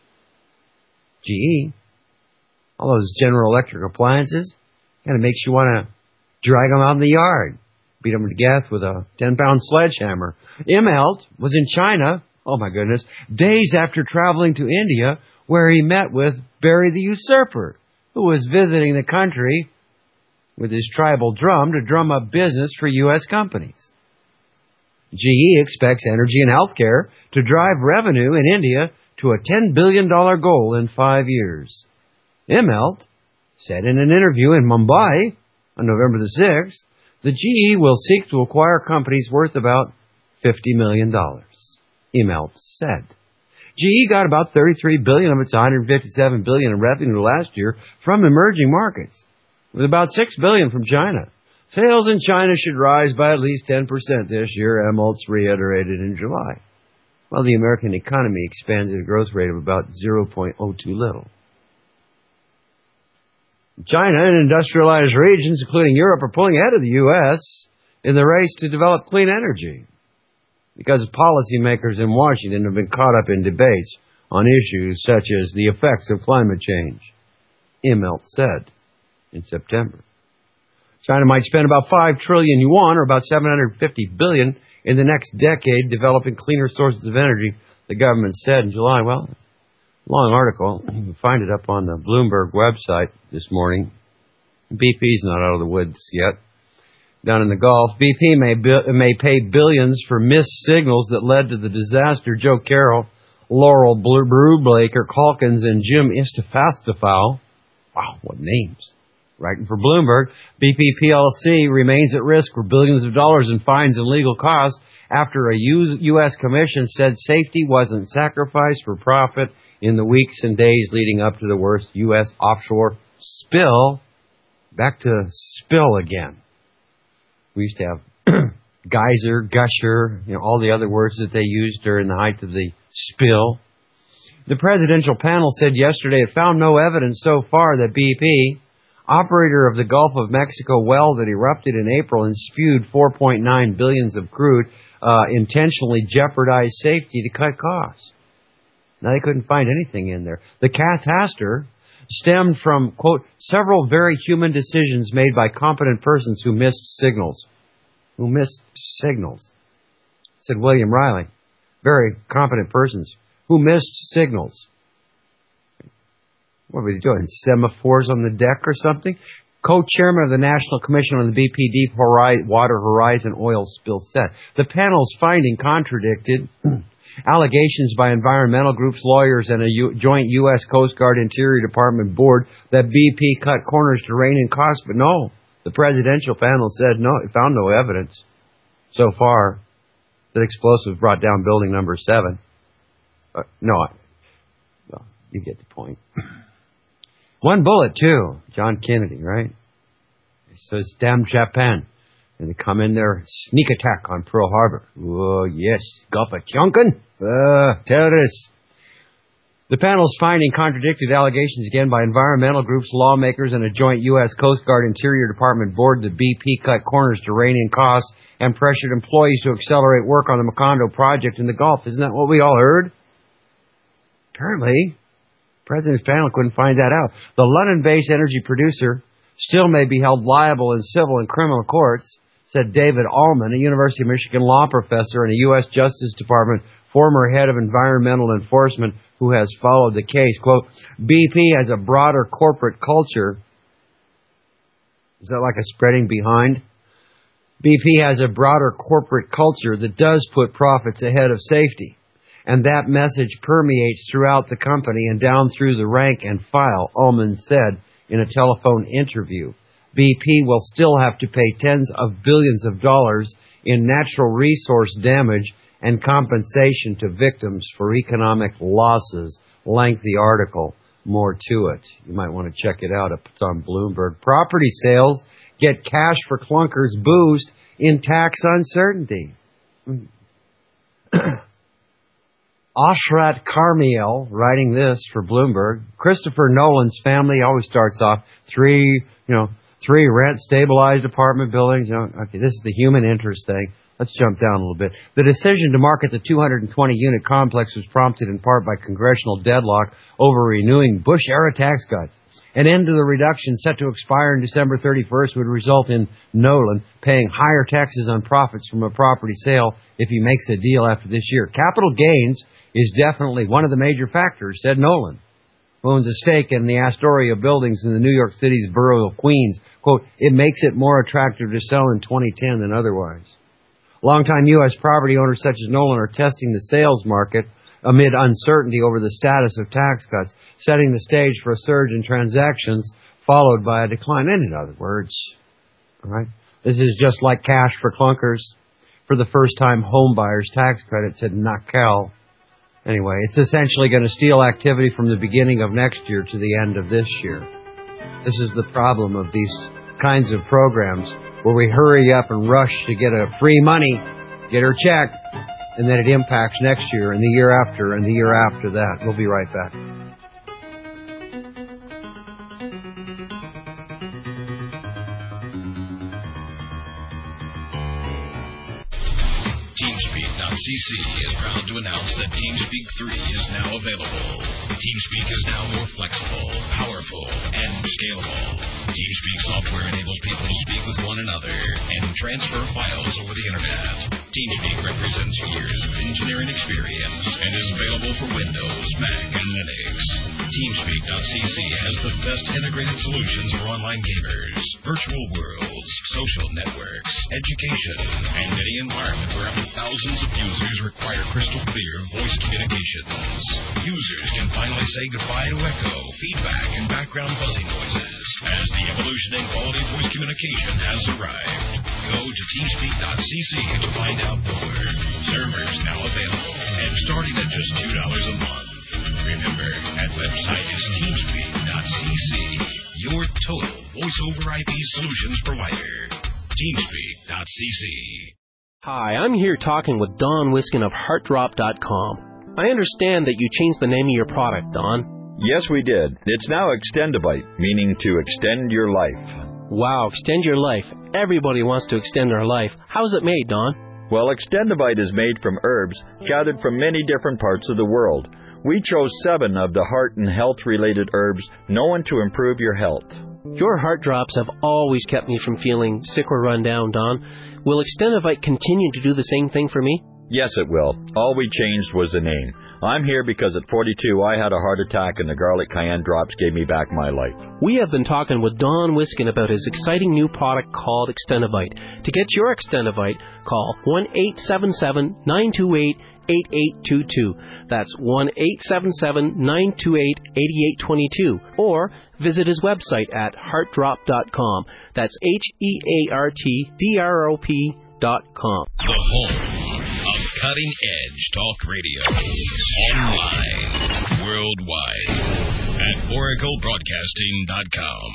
GE, all those General Electric appliances, kind of makes you want to drag them out in the yard, beat them to death with a 10-pound sledgehammer. Immelt was in China, oh my goodness, days after traveling to India, where he met with Barry the Usurper, who was visiting the country with his tribal drum to drum up business for U.S. companies. GE expects energy and healthcare to drive revenue in India to a $10 billion goal in 5 years. Immelt said in an interview in Mumbai on November the 6th that GE will seek to acquire companies worth about $50 million. Immelt said. GE got about $33 billion of its $157 billion in revenue last year from emerging markets, with about $6 billion from China. Sales in China should rise by at least 10% this year, Immelt's reiterated in July, while the American economy expands at a growth rate of about 0.02 little. China and industrialized regions, including Europe, are pulling ahead of the U.S. in the race to develop clean energy, because policymakers in Washington have been caught up in debates on issues such as the effects of climate change, Immelt said in September. China might spend about 5 trillion yuan, or about $750 billion, in the next decade developing cleaner sources of energy, the government said in July. Well, long article. You can find it up on the Bloomberg website this morning. BP's not out of the woods yet. Down in the Gulf, BP may pay billions for missed signals that led to the disaster. Joe Carroll, Laurel Brubaker, Calkins, and Jim Istefastafau. Wow, what names. Writing for Bloomberg, BP PLC remains at risk for billions of dollars in fines and legal costs after a U.S. commission said safety wasn't sacrificed for profit in the weeks and days leading up to the worst U.S. offshore spill. Back to spill again. We used to have geyser, gusher, all the other words that they used during the height of the spill. The presidential panel said yesterday it found no evidence so far that BP, operator of the Gulf of Mexico well that erupted in April and spewed 4.9 billions of crude, intentionally jeopardize safety to cut costs. Now, they couldn't find anything in there. The catastrophe stemmed from, quote, several very human decisions made by competent persons who missed signals. Who missed signals, said William Riley. Very competent persons who missed signals. What were they doing? Semaphores on the deck or something? Co-chairman of the National Commission on the BP Deepwater Horizon oil spill said the panel's finding contradicted allegations by environmental groups, lawyers, and a joint U.S. Coast Guard Interior Department board that BP cut corners to rein in costs. But no, the presidential panel said no, it found no evidence so far that explosives brought down building number 7. Well, you get the point. One bullet, too. John Kennedy, right? So it's damn Japan. And they come in there, sneak attack on Pearl Harbor. Oh, yes. Gulf of Tonkin. Terrorists. The panel's finding contradicted allegations again by environmental groups, lawmakers, and a joint U.S. Coast Guard Interior Department board that BP cut corners to rein in costs and pressured employees to accelerate work on the Macondo project in the Gulf. Isn't that what we all heard? Apparently. The President's panel couldn't find that out. The London-based energy producer still may be held liable in civil and criminal courts, said David Allman, a University of Michigan law professor and a U.S. Justice Department former head of environmental enforcement who has followed the case. Quote, BP has a broader corporate culture. Is that like a spreading behind? BP has a broader corporate culture that does put profits ahead of safety. And that message permeates throughout the company and down through the rank and file, Ullman said in a telephone interview. BP will still have to pay tens of billions of dollars in natural resource damage and compensation to victims for economic losses. Lengthy article. More to it. You might want to check it out. It's on Bloomberg. Property sales get cash for clunkers boost in tax uncertainty. Ashrat Carmiel writing this for Bloomberg. Christopher Nolan's family always starts off three rent stabilized apartment buildings. Okay, this is the human interest thing. Let's jump down a little bit. The decision to market the 220-unit complex was prompted in part by congressional deadlock over renewing Bush-era tax cuts. An end to the reduction set to expire on December 31st would result in Nolan paying higher taxes on profits from a property sale if he makes a deal after this year. Capital gains is definitely one of the major factors, said Nolan, who owns a stake in the Astoria buildings in the New York City's borough of Queens. Quote, it makes it more attractive to sell in 2010 than otherwise. Longtime U.S. property owners such as Nolan are testing the sales market amid uncertainty over the status of tax cuts, setting the stage for a surge in transactions followed by a decline. And in other words, all right, this is just like cash for clunkers for the first-time home buyers tax credit, said Nakel. Anyway, it's essentially going to steal activity from the beginning of next year to the end of this year. This is the problem of these kinds of programs where we hurry up and rush to get a free money, get our check, and then it impacts next year and the year after and the year after that. We'll be right back. TeamSpeak.cc is proud to announce that TeamSpeak 3 is now available. TeamSpeak is now more flexible, powerful, and scalable. TeamSpeak software enables people to speak with one another and transfer files over the internet. TeamSpeak represents years of engineering experience and is available for Windows, Mac, and Linux. TeamSpeak.cc has the best integrated solutions for online gamers, virtual worlds, social networks, education, and any environment where up to thousands of users require crystal clear voice communications. Users can finally say goodbye to echo, feedback, and background buzzing noises as the evolution in quality voice communication has arrived. Go to TeamSpeak.cc to find out more. Servers now available and starting at just $2 a month. Remember, that website is TeamSpeak.cc, your total voice-over IP solutions provider. TeamSpeak.cc. Hi, I'm here talking with Don Wiskin of HeartDrop.com. I understand that you changed the name of your product, Don. Yes, we did. It's now Extendivite, meaning to extend your life. Wow, extend your life. Everybody wants to extend their life. How is it made, Don? Well, Extendivite is made from herbs gathered from many different parts of the world. We chose 7 of the heart and health-related herbs known to improve your health. Your heart drops have always kept me from feeling sick or run down, Don. Will Extendivite continue to do the same thing for me? Yes, it will. All we changed was the name. I'm here because at 42 I had a heart attack and the garlic cayenne drops gave me back my life. We have been talking with Don Wiskin about his exciting new product called Extendivite. To get your Extendivite, call 1-877-928-8822. That's 1-877-928-8822. Or visit his website at heartdrop.com. That's HEARTDROP.com. The home of cutting-edge talk radio. Online, worldwide, at oraclebroadcasting.com.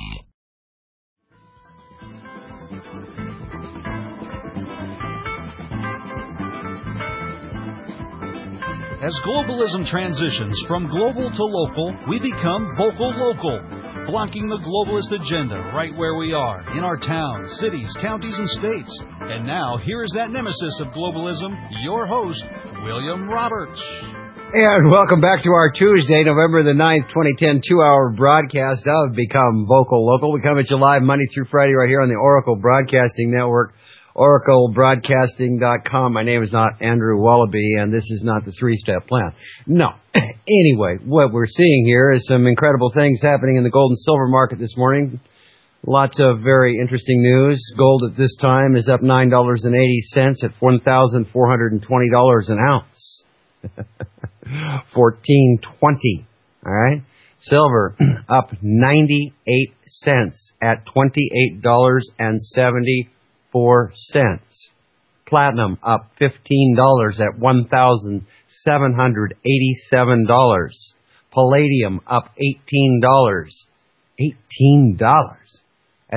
As globalism transitions from global to local, we become vocal local, blocking the globalist agenda right where we are, in our towns, cities, counties, and states. And now, here is that nemesis of globalism, your host, William Roberts. And welcome back to our Tuesday, November the 9th, 2010, 2-hour broadcast of Become Vocal Local. We come at you live Monday through Friday right here on the Oracle Broadcasting Network, oraclebroadcasting.com. My name is not Andrew Wallaby, and this is not the 3-step plan. No. Anyway, what we're seeing here is some incredible things happening in the gold and silver market this morning. Lots of very interesting news. Gold at this time is up $9.80 at $1,420 an ounce. $14.20. All right. Silver up 98 cents at $28.74. Platinum up $15 at $1,787. Palladium up $18 at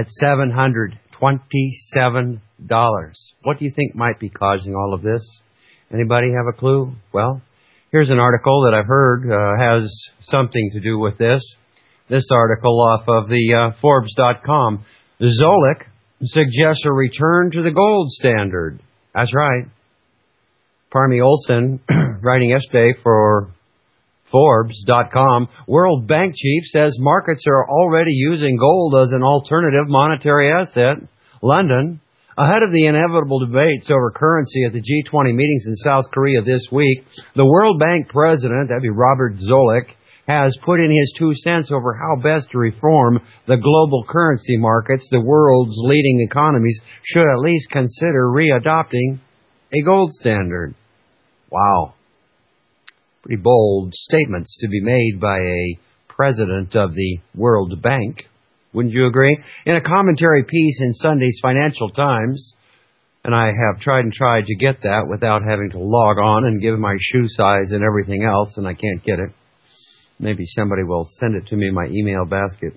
$727. What do you think might be causing all of this? Anybody have a clue? Well, here's an article that I've heard has something to do with this. This article off of the Forbes.com. Zoellick suggests a return to the gold standard. That's right. Parmi Olson, writing yesterday for Forbes.com, World Bank chief says markets are already using gold as an alternative monetary asset. London, ahead of the inevitable debates over currency at the G20 meetings in South Korea this week, the World Bank president, that'd be Robert Zoellick, has put in his 2 cents over how best to reform the global currency markets. The world's leading economies should at least consider readopting a gold standard. Wow. Pretty bold statements to be made by a president of the World Bank. Wouldn't you agree? In a commentary piece in Sunday's Financial Times, and I have tried to get that without having to log on and give my shoe size and everything else, and I can't get it. Maybe somebody will send it to me in my email basket.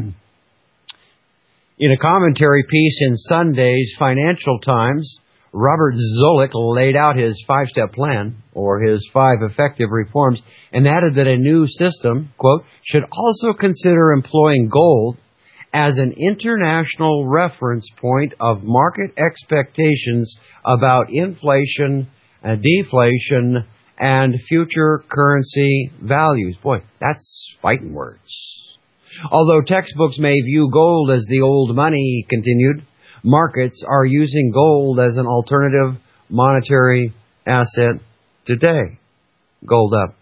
In a commentary piece in Sunday's Financial Times, Robert Zoellick laid out his 5-step plan, or his 5 effective reforms, and added that a new system, quote, should also consider employing gold as an international reference point of market expectations about inflation, deflation, and future currency values. Boy, that's fighting words. Although textbooks may view gold as the old money, he continued, markets are using gold as an alternative monetary asset today. Gold up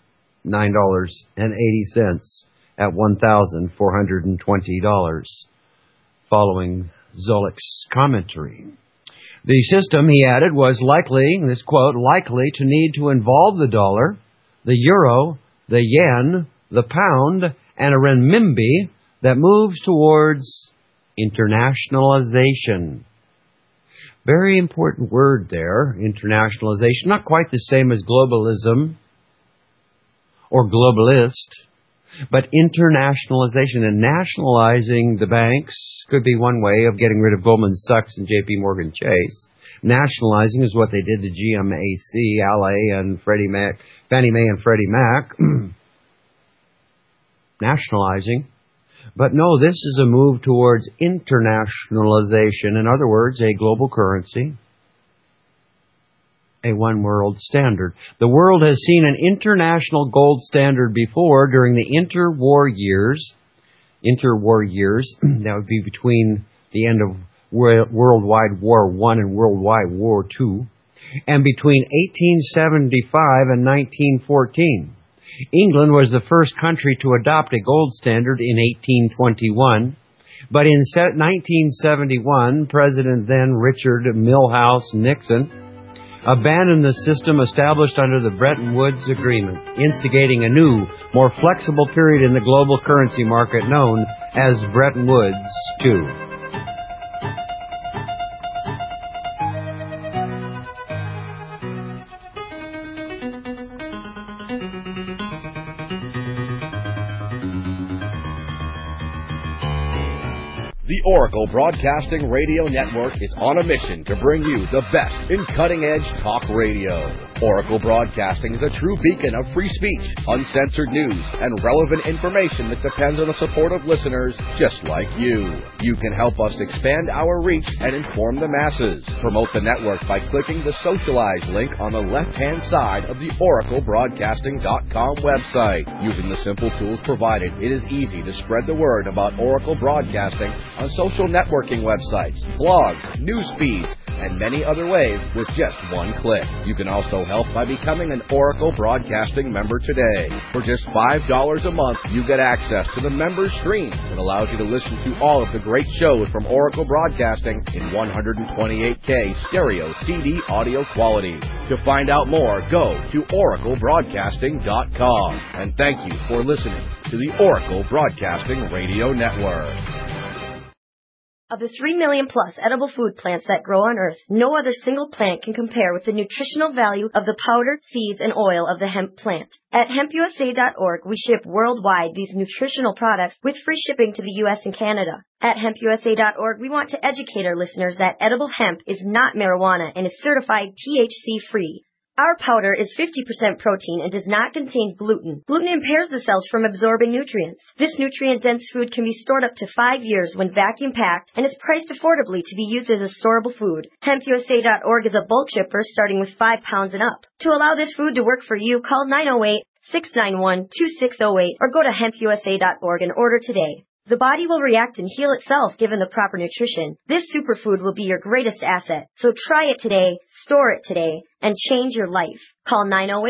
$9.80 at $1,420, following Zoellick's commentary. The system, he added, was likely, this quote, likely to need to involve the dollar, the euro, the yen, the pound, and a renminbi that moves towards internationalization. Very important word there, internationalization. Not quite the same as globalism or globalist, but internationalization and nationalizing the banks could be one way of getting rid of Goldman Sachs and J.P. Morgan Chase. Nationalizing is what they did to GMAC, Ally, and Fannie Mae and Freddie Mac. Nationalizing. But no, this is a move towards internationalization. In other words, a global currency. a one world standard. The world has seen an international gold standard before during the interwar years. That would be between the end of Worldwide War I and Worldwide War II, and between 1875 and 1914. England was the first country to adopt a gold standard in 1821, but in 1971, President then Richard Milhous Nixon abandoned the system established under the Bretton Woods Agreement, instigating a new, more flexible period in the global currency market known as Bretton Woods II. The Oracle Broadcasting Radio Network is on a mission to bring you the best in cutting-edge talk radio. Oracle Broadcasting is a true beacon of free speech, uncensored news, and relevant information that depends on the support of listeners just like you. You can help us expand our reach and inform the masses. Promote the network by clicking the Socialize link on the left-hand side of the OracleBroadcasting.com website. Using the simple tools provided, it is easy to spread the word about Oracle Broadcasting on social networking websites, blogs, news feeds, and many other ways with just one click. You can also help by becoming an Oracle Broadcasting member today. For just $5 a month, you get access to the member stream that allows you to listen to all of the great shows from Oracle Broadcasting in 128K stereo CD audio quality. To find out more, go to oraclebroadcasting.com. And thank you for listening to the Oracle Broadcasting Radio Network. Of the 3 million plus edible food plants that grow on Earth, no other single plant can compare with the nutritional value of the powdered seeds and oil of the hemp plant. At hempusa.org, we ship worldwide these nutritional products with free shipping to the U.S. and Canada. At hempusa.org, we want to educate our listeners that edible hemp is not marijuana and is certified THC-free. Our powder is 50% protein and does not contain gluten. Gluten impairs the cells from absorbing nutrients. This nutrient-dense food can be stored up to 5 years when vacuum-packed and is priced affordably to be used as a storable food. HempUSA.org is a bulk shipper starting with 5 pounds and up. To allow this food to work for you, call 908-691-2608 or go to hempusa.org and order today. The body will react and heal itself given the proper nutrition. This superfood will be your greatest asset. So try it today, store it today, and change your life. Call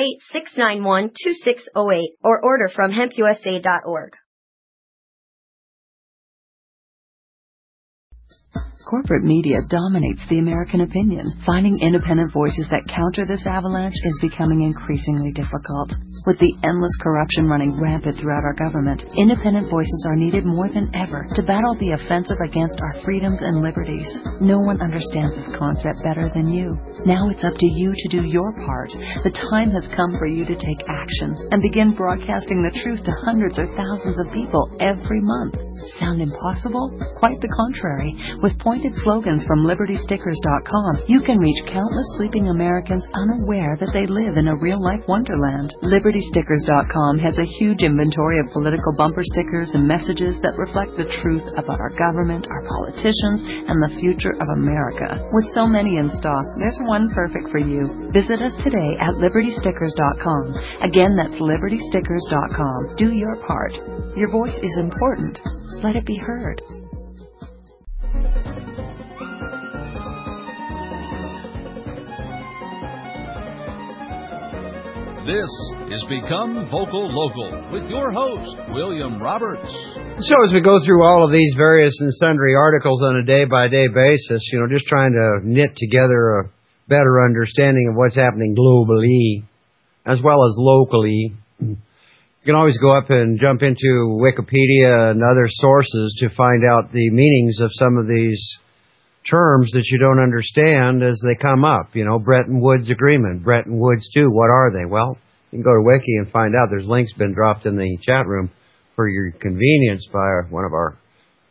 908-691-2608 or order from hempusa.org. Corporate media dominates the American opinion. Finding independent voices that counter this avalanche is becoming increasingly difficult. With the endless corruption running rampant throughout our government, independent voices are needed more than ever to battle the offensive against our freedoms and liberties. No one understands this concept better than you. Now it's up to you to do your part. The time has come for you to take action and begin broadcasting the truth to hundreds or thousands of people every month. Sound impossible? Quite the contrary. With pointed slogans from LibertyStickers.com, you can reach countless sleeping Americans unaware that they live in a real-life wonderland. LibertyStickers.com has a huge inventory of political bumper stickers and messages that reflect the truth about our government, our politicians, and the future of America. With so many in stock, there's one perfect for you. Visit us today at LibertyStickers.com. Again, that's LibertyStickers.com. Do your part. Your voice is important. Let it be heard. This is Become Vocal Local with your host, William Roberts. So as we go through all of these various and sundry articles on a day-by-day basis, just trying to knit together a better understanding of what's happening globally as well as locally, you can always go up and jump into Wikipedia and other sources to find out the meanings of some of these terms that you don't understand as they come up. Bretton Woods Agreement, Bretton Woods II, what are they? Well, you can go to Wiki and find out. There's links been dropped in the chat room for your convenience by one of our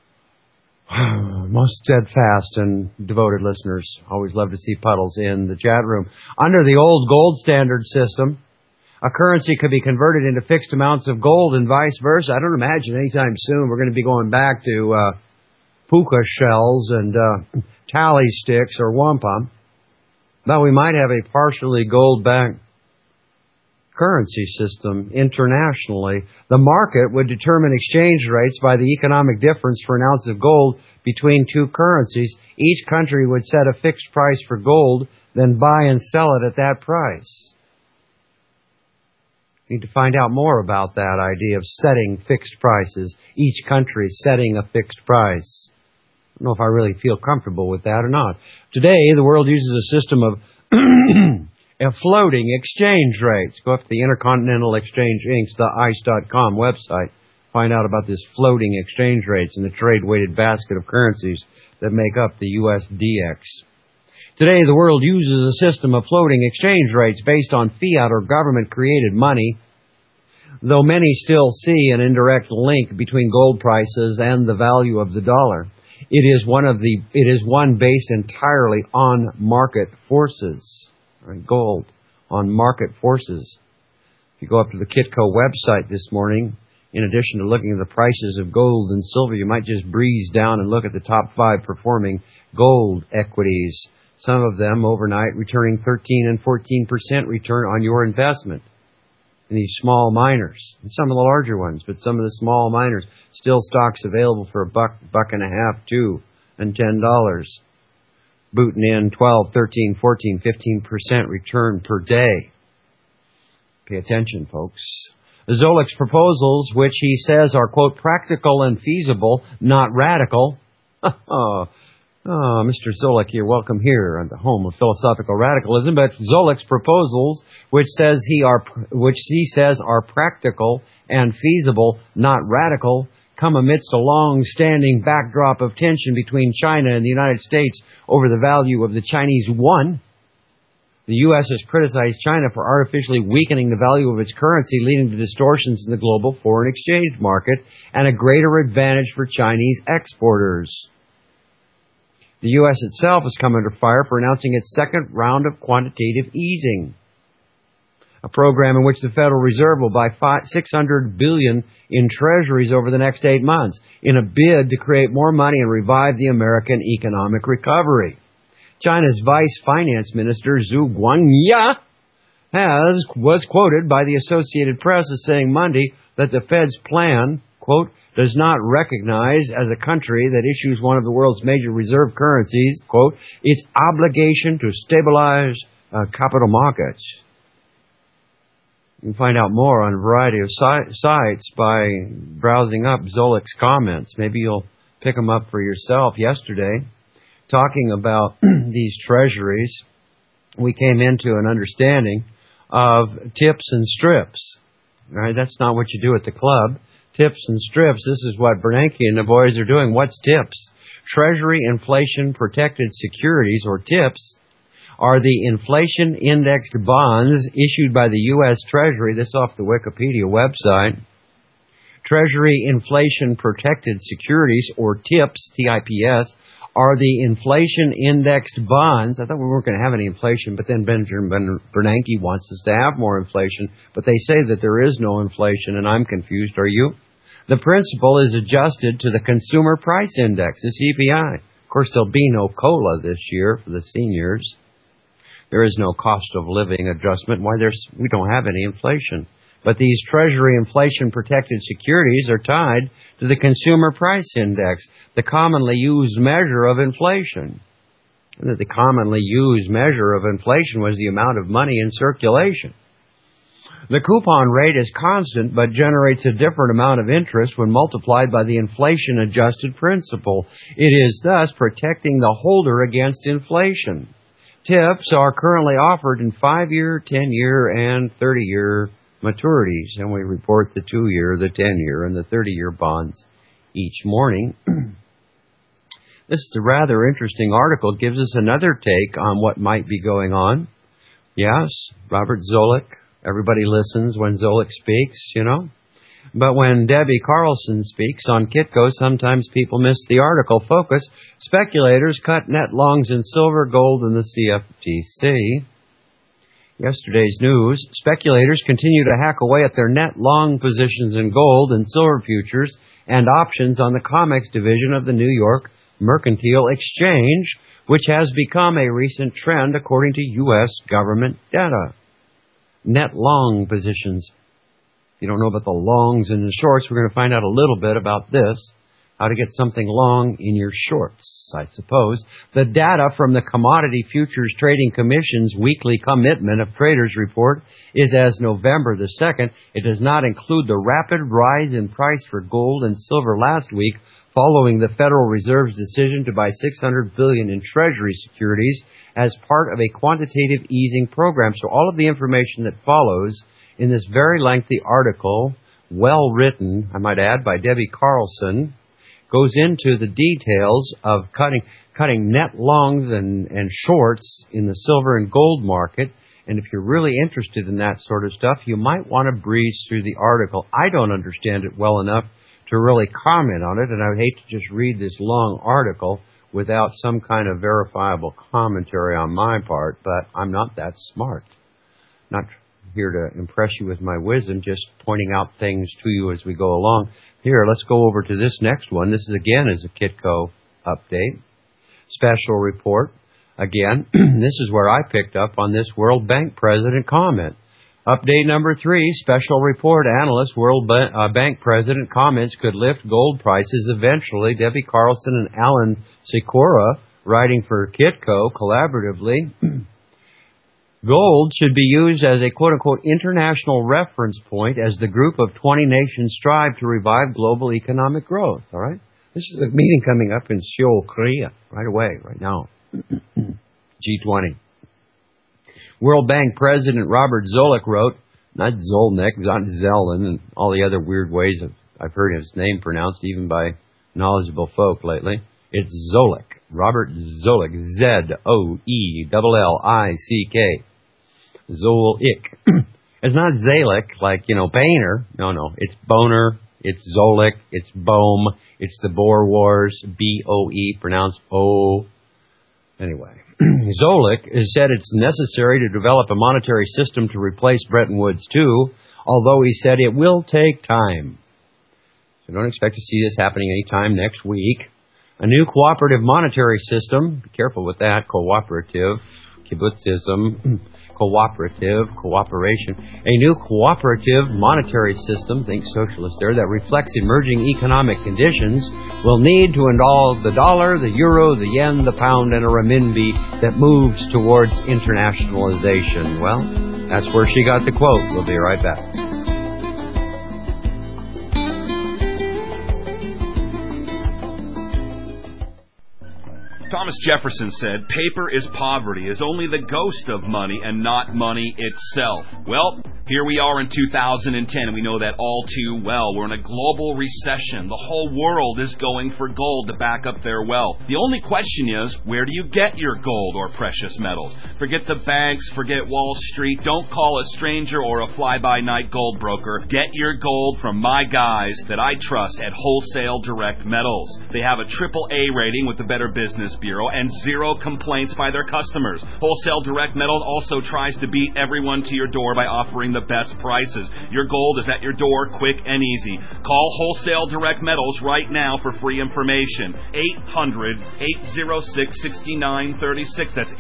most steadfast and devoted listeners. Always love to see puddles in the chat room. Under the old gold standard system, a currency could be converted into fixed amounts of gold and vice versa. I don't imagine anytime soon we're going to be going back to puka shells and tally sticks or wampum. But we might have a partially gold-backed currency system internationally. The market would determine exchange rates by the economic difference for an ounce of gold between two currencies. Each country would set a fixed price for gold, then buy and sell it at that price. Need to find out more about that idea of setting fixed prices. Each country setting a fixed price. I don't know if I really feel comfortable with that or not. Today, the world uses a system of floating exchange rates. Go up to the Intercontinental Exchange Inc., the ICE.com website. Find out about this floating exchange rates and the trade-weighted basket of currencies that make up the USDX. Today, the world uses a system of floating exchange rates based on fiat or government-created money, though many still see an indirect link between gold prices and the value of the dollar. It is one based entirely on market forces. Right, gold on market forces. If you go up to the Kitco website this morning, in addition to looking at the prices of gold and silver, you might just breeze down and look at the top 5 performing gold equities. Some of them overnight returning 13 and 14% return on your investment in these small miners. And some of the larger ones, but some of the small miners. Still stocks available for $1, $1.50, $2, and $10. Booting in 12, 13, 14, 15% return per day. Pay attention, folks. Zolic's proposals, which he says are, quote, practical and feasible, not radical. Mr. Zolik, you're welcome here at the home of philosophical radicalism. But Zolic's proposals, which he says are practical and feasible, not radical, come amidst a long-standing backdrop of tension between China and the United States over the value of the Chinese yuan. The U.S. has criticized China for artificially weakening the value of its currency, leading to distortions in the global foreign exchange market and a greater advantage for Chinese exporters. The U.S. itself has come under fire for announcing its second round of quantitative easing, a program in which the Federal Reserve will buy $600 billion in treasuries over the next 8 months in a bid to create more money and revive the American economic recovery. China's Vice Finance Minister Zhu Guangya was quoted by the Associated Press as saying Monday that the Fed's plan, quote, does not recognize as a country that issues one of the world's major reserve currencies, quote, its obligation to stabilize capital markets. You can find out more on a variety of sites by browsing up Zolic's comments. Maybe you'll pick them up for yourself. Yesterday, talking about these treasuries, we came into an understanding of tips and strips. All right, that's not what you do at the club. Tips and strips, this is what Bernanke and the boys are doing. What's tips? Treasury inflation protected securities, or TIPS, are the inflation-indexed bonds issued by the U.S. Treasury. This off the Wikipedia website. Treasury inflation-protected securities, or TIPS, T-I-P-S, are the inflation-indexed bonds. I thought we weren't going to have any inflation, but then Benjamin Bernanke wants us to have more inflation. But they say that there is no inflation, and I'm confused. Are you? The principal is adjusted to the Consumer Price Index, the CPI. Of course, there'll be no COLA this year for the seniors. There is no cost of living adjustment. Why? We don't have any inflation. But these Treasury inflation-protected securities are tied to the Consumer Price Index, the commonly used measure of inflation. The commonly used measure of inflation was the amount of money in circulation. The coupon rate is constant but generates a different amount of interest when multiplied by the inflation-adjusted principal. It is thus protecting the holder against inflation. TIPS are currently offered in 5-year, 10-year, and 30-year maturities, and we report the 2-year, the 10-year, and the 30-year bonds each morning. This is a rather interesting article. It gives us another take on what might be going on. Yes, Robert Zolik. Everybody listens when Zolik speaks, you know. But when Debbie Carlson speaks on Kitco, sometimes people miss the article focus. Speculators cut net longs in silver, gold, and the CFTC. Yesterday's news, speculators continue to hack away at their net long positions in gold and silver futures and options on the COMEX division of the New York mercantile exchange, which has become a recent trend according to U.S. government data. Net long positions. If you don't know about the longs and the shorts, we're going to find out a little bit about this. How to get something long in your shorts, I suppose. The data from the Commodity Futures Trading Commission's weekly commitment of traders report is as November the 2nd. It does not include the rapid rise in price for gold and silver last week following the Federal Reserve's decision to buy $600 billion in Treasury securities as part of a quantitative easing program. So all of the information that follows in this very lengthy article, well written, I might add, by Debbie Carlson, goes into the details of cutting net longs and shorts in the silver and gold market. And if you're really interested in that sort of stuff, you might want to breeze through the article. I don't understand it well enough to really comment on it, and I would hate to just read this long article without some kind of verifiable commentary on my part, but I'm not that smart. Not here to impress you with my wisdom, just pointing out things to you as we go along. Here, let's go over to this next one. This is again is a Kitco update. Special report. Again, this is where I picked up on this World Bank president comment. Update number 3, special report. Analyst, World Bank president comments could lift gold prices eventually. Debbie Carlson and Alan Sikora, writing for Kitco collaboratively. Gold should be used as a quote-unquote international reference point as the group of 20 nations strive to revive global economic growth. All right? This is a meeting coming up in Seoul, Korea, right away, right now. G20. World Bank President Robert Zoellick wrote, not Zolnik, not Zelen, and all the other weird ways I've heard his name pronounced even by knowledgeable folk lately. It's Zoellick. Robert Zoellick. Z-O-E-L-L-I-C-K. Zoellick. It's not Zalick, like, Boehner. No. It's Boner. It's Zoellick. It's Bohm. It's the Boer Wars. B-O-E, pronounced O. Anyway. Zoellick has said it's necessary to develop a monetary system to replace Bretton Woods II, although he said it will take time. So don't expect to see this happening anytime next week. A new cooperative monetary system, be careful with that, cooperative, kibbutzism, cooperative, cooperation. A new cooperative monetary system, think socialist there, that reflects emerging economic conditions will need to involve the dollar, the euro, the yen, the pound, and a renminbi that moves towards internationalization. Well, that's where she got the quote. We'll be right back. Thomas Jefferson said, paper is poverty, is only the ghost of money and not money itself. Well, here we are in 2010, and we know that all too well. We're in a global recession. The whole world is going for gold to back up their wealth. The only question is, where do you get your gold or precious metals? Forget the banks, forget Wall Street. Don't call a stranger or a fly-by-night gold broker. Get your gold from my guys that I trust at Wholesale Direct Metals. They have a AAA rating with the Better Business Bureau and 0 complaints by their customers. Wholesale Direct Metals also tries to beat everyone to your door by offering the best prices. Your gold is at your door, quick and easy. Call Wholesale Direct Metals right now for free information. 800-806-6936. That's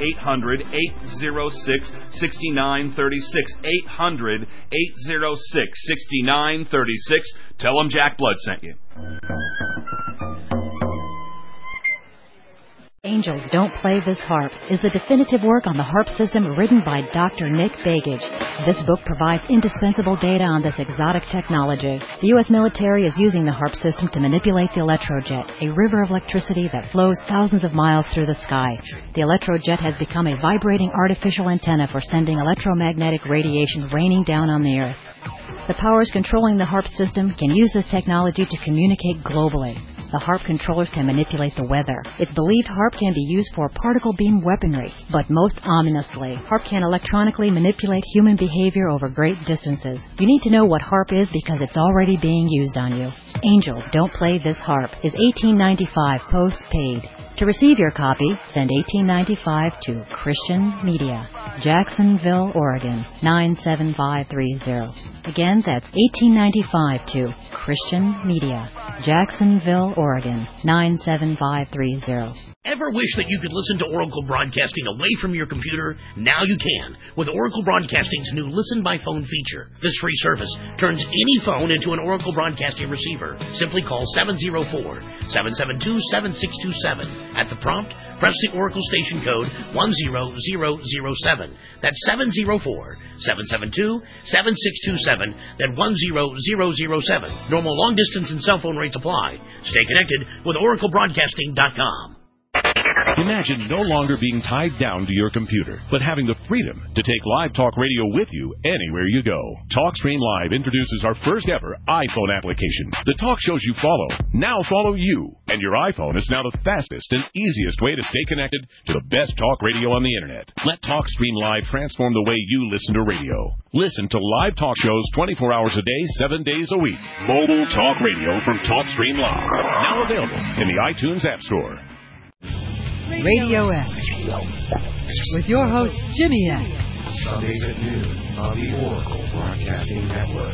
800-806-6936. 800-806-6936. Tell them Jack Blood sent you. Angels Don't Play This Harp is the definitive work on the harp system written by Dr. Nick Begich. This book provides indispensable data on this exotic technology. The U.S. military is using the harp system to manipulate the electrojet, a river of electricity that flows thousands of miles through the sky. The electrojet has become a vibrating artificial antenna for sending electromagnetic radiation raining down on the Earth. The powers controlling the harp system can use this technology to communicate globally. The harp controllers can manipulate the weather. It's believed harp can be used for particle beam weaponry, but most ominously, harp can electronically manipulate human behavior over great distances. You need to know what harp is because it's already being used on you. Angels Don't Play This Harp is $18.95 post-paid. To receive your copy, send $18.95 to Christian Media, Jacksonville, Oregon, 97530. Again, that's $18.95 to Christian Media, Jacksonville, Oregon, 97530. Ever wish that you could listen to Oracle Broadcasting away from your computer? Now you can with Oracle Broadcasting's new Listen by Phone feature. This free service turns any phone into an Oracle Broadcasting receiver. Simply call 704-772-7627. At the prompt, press the Oracle station code 10007. That's 704-772-7627, then 10007. Normal long distance and cell phone rates apply. Stay connected with OracleBroadcasting.com. Imagine no longer being tied down to your computer, but having the freedom to take Live Talk Radio with you anywhere you go. TalkStream Live introduces our first ever iPhone application. The talk shows you follow now follow you, and your iPhone is now the fastest and easiest way to stay connected to the best talk radio on the internet. Let TalkStream Live transform the way you listen to radio. Listen to live talk shows 24 hours a day, 7 days a week. Mobile talk radio from TalkStream Live. Now available in the iTunes App Store. Radio X. With your host, Jimmy X. Sundays at noon on the Oracle Broadcasting Network.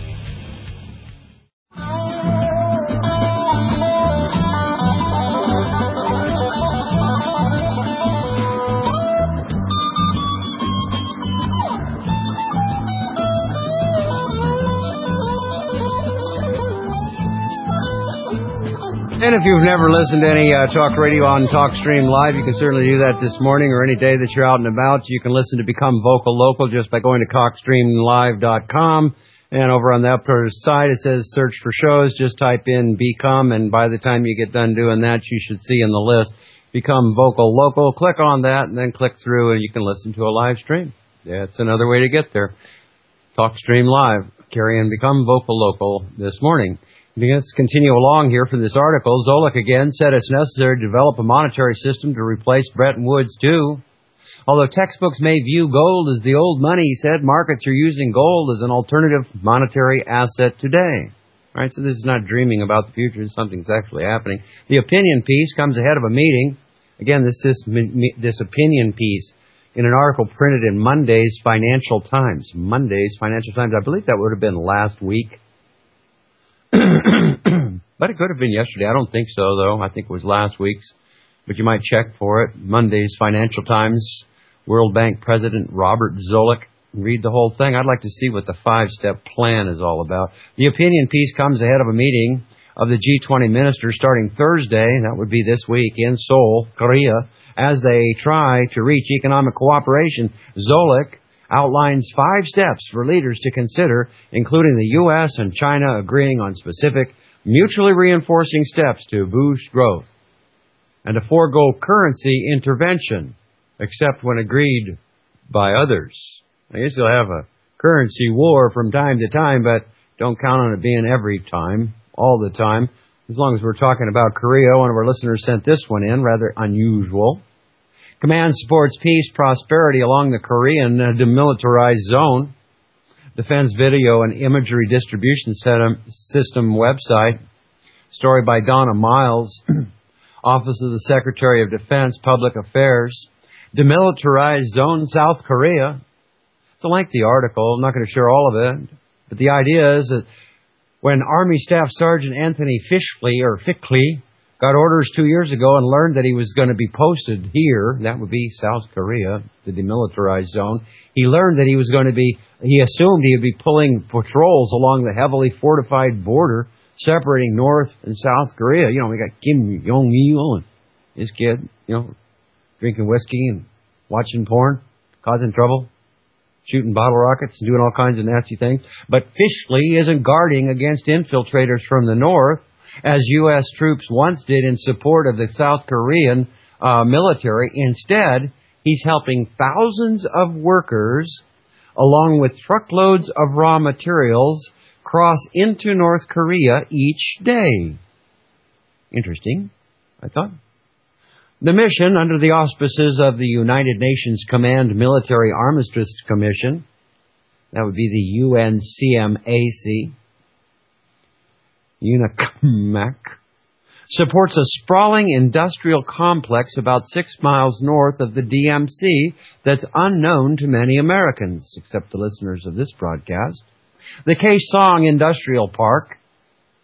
And if you've never listened to any talk radio on TalkStream Live, you can certainly do that this morning or any day that you're out and about. You can listen to Become Vocal Local just by going to TalkStreamLive.com. And over on the upper side, it says search for shows. Just type in Become, and by the time you get done doing that, you should see in the list Become Vocal Local. Click on that, and then click through, and you can listen to a live stream. That's another way to get there. TalkStream Live, carrying Become Vocal Local this morning. Let's continue along here for this article. Zoellick again said it's necessary to develop a monetary system to replace Bretton Woods, too. Although textbooks may view gold as the old money, he said, markets are using gold as an alternative monetary asset today. All right, so this is not dreaming about the future. Something's actually happening. The opinion piece comes ahead of a meeting. Again, this opinion piece in an article printed in Monday's Financial Times. Monday's Financial Times. I believe that would have been last week. But it could have been yesterday. I don't think so, though. I think it was last week's. But you might check for it. Monday's Financial Times, World Bank President Robert Zoellick. Read the whole thing. I'd like to see what the 5-step plan is all about. The opinion piece comes ahead of a meeting of the G20 ministers starting Thursday, that would be this week, in Seoul, Korea, as they try to reach economic cooperation. Zoellick outlines 5 steps for leaders to consider, including the U.S. and China agreeing on specific, mutually reinforcing steps to boost growth, and to forego currency intervention, except when agreed by others. I guess you'll have a currency war from time to time, but don't count on it being every time, all the time. As long as we're talking about Korea, one of our listeners sent this one in, rather unusual. Command supports peace, prosperity along the Korean demilitarized zone. Defense Video and Imagery Distribution System website. Story by Donna Miles, Office of the Secretary of Defense, Public Affairs. Demilitarized Zone, South Korea. It's a lengthy article. I'm not going to share all of it. But the idea is that when Army Staff Sergeant Anthony Fickley got orders 2 years ago and learned that he was going to be posted here, that would be South Korea, the demilitarized zone, he assumed he would be pulling patrols along the heavily fortified border separating North and South Korea. You know, we got Kim Jong-il and his kid, drinking whiskey and watching porn, causing trouble, shooting bottle rockets and doing all kinds of nasty things. But Fickley isn't guarding against infiltrators from the North, as U.S. troops once did in support of the South Korean military. Instead, he's helping thousands of workers, along with truckloads of raw materials, cross into North Korea each day. Interesting, I thought. The mission, under the auspices of the United Nations Command Military Armistice Commission, that would be the UNCMAC, UNICMAC, supports a sprawling industrial complex about 6 miles north of the DMC that's unknown to many Americans, except the listeners of this broadcast. The Kaesong Industrial Park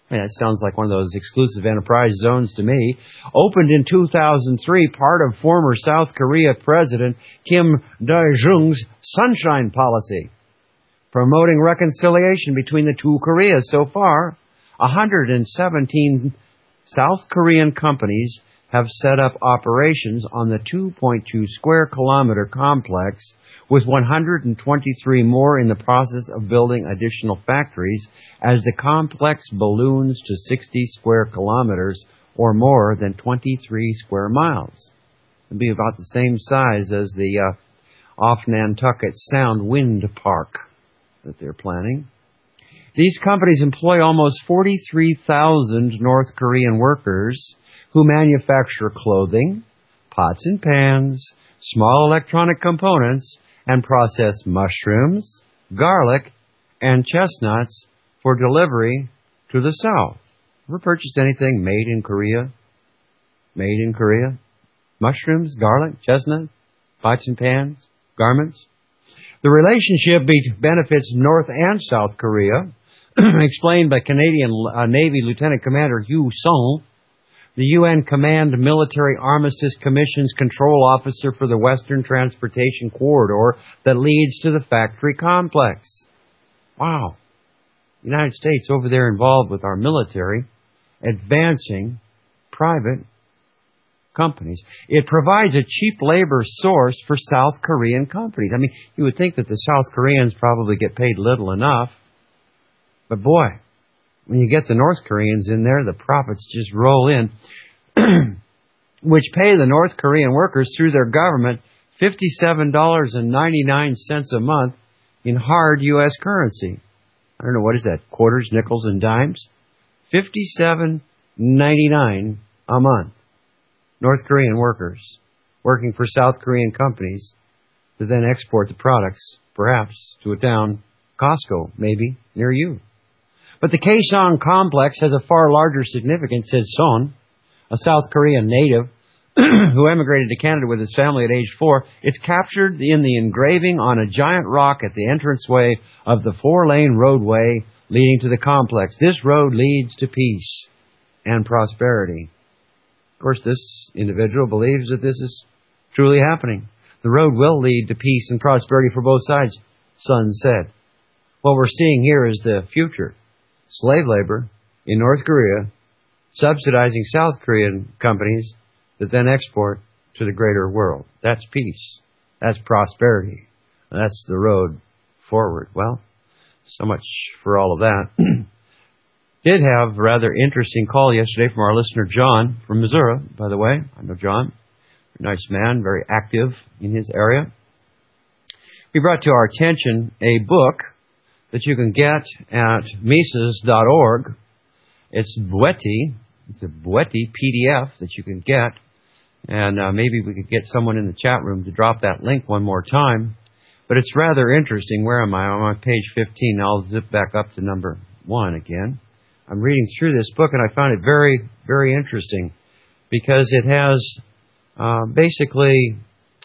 Yeah, that sounds like one of those exclusive enterprise zones to me. Opened in 2003, part of former South Korea President Kim Dae-jung's Sunshine Policy, promoting reconciliation between the two Koreas. So far, 117 South Korean companies have set up operations on the 2.2 square kilometer complex, with 123 more in the process of building additional factories as the complex balloons to 60 square kilometers, or more than 23 square miles. It'll be about the same size as the off Nantucket Sound Wind Park that they're planning. These companies employ almost 43,000 North Korean workers who manufacture clothing, pots and pans, small electronic components, and process mushrooms, garlic, and chestnuts for delivery to the South. Ever purchased anything made in Korea? Made in Korea? Mushrooms, garlic, chestnuts, pots and pans, garments? The relationship benefits North and South Korea, explained by Canadian Navy Lieutenant Commander Hugh Sung, the UN Command Military Armistice Commission's control officer for the Western Transportation Corridor that leads to the factory complex. Wow. The United States over there involved with our military, advancing private companies. It provides a cheap labor source for South Korean companies. I mean, you would think that the South Koreans probably get paid little enough, but boy, when you get the North Koreans in there, the profits just roll in, which pay the North Korean workers through their government $57.99 a month in hard U.S. currency. I don't know, what is that, quarters, nickels, and dimes? $57.99 a month. North Korean workers working for South Korean companies to then export the products, perhaps, to a town, Costco, maybe, near you. But the Kaesong complex has a far larger significance, said Son, a South Korean native who emigrated to Canada with his family at age 4. It's captured in the engraving on a giant rock at the entranceway of the 4-lane roadway leading to the complex. This road leads to peace and prosperity. Of course, this individual believes that this is truly happening. The road will lead to peace and prosperity for both sides, Son said. What we're seeing here is the future. Slave labor in North Korea subsidizing South Korean companies that then export to the greater world. That's peace. That's prosperity. That's the road forward. Well, so much for all of that. Did have a rather interesting call yesterday from our listener John from Missouri, by the way. I know John. Nice man, very active in his area. We brought to our attention a book that you can get at Mises.org. It's Bweti. It's a Bweti PDF that you can get. And maybe we could get someone in the chat room to drop that link one more time. But it's rather interesting. Where am I? I'm on page 15. I'll zip back up to number 1 again. I'm reading through this book, and I found it very, very interesting because it has basically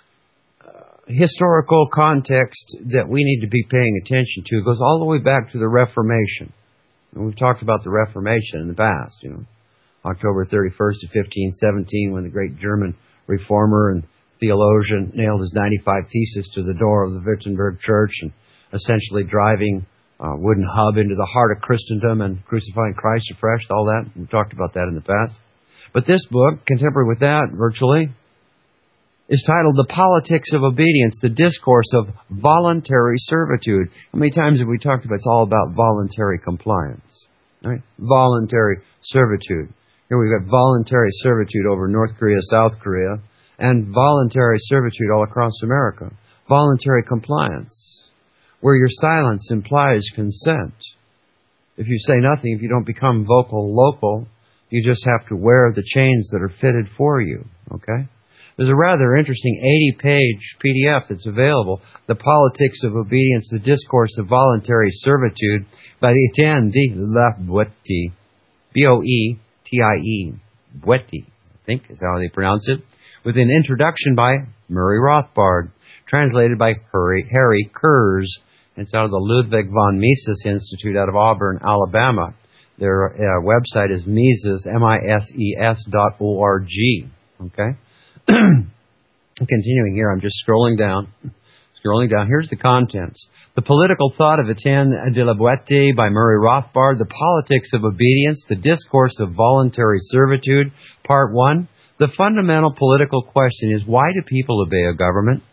historical context that we need to be paying attention to. It goes all the way back to the Reformation. And we've talked about the Reformation in the past, you know, October 31st of 1517, when the great German reformer and theologian nailed his 95 Theses to the door of the Wittenberg Church and essentially driving a wooden hub into the heart of Christendom and crucifying Christ afresh, all that. We've talked about that in the past. But this book, contemporary with that virtually, is titled The Politics of Obedience, the Discourse of Voluntary Servitude. How many times have we talked about it's all about voluntary compliance? Right? Voluntary servitude. Here we've got voluntary servitude over North Korea, South Korea, and voluntary servitude all across America. Voluntary compliance, where your silence implies consent. If you say nothing, if you don't become vocal local, you just have to wear the chains that are fitted for you. Okay? There's a rather interesting 80-page PDF that's available, The Politics of Obedience, the Discourse of Voluntary Servitude, by Etienne de la Boetie, B-O-E-T-I-E, Boetie, I think is how they pronounce it, with an introduction by Murray Rothbard, translated by Harry Kurz. It's out of the Ludwig von Mises Institute out of Auburn, Alabama. Their website is Mises, MISES.org. Okay? Continuing here, I'm just scrolling down. Here's the contents. The Political Thought of Etienne de la Boétie by Murray Rothbard. The Politics of Obedience. The Discourse of Voluntary Servitude. Part 1. The fundamental political question is, why do people obey a government?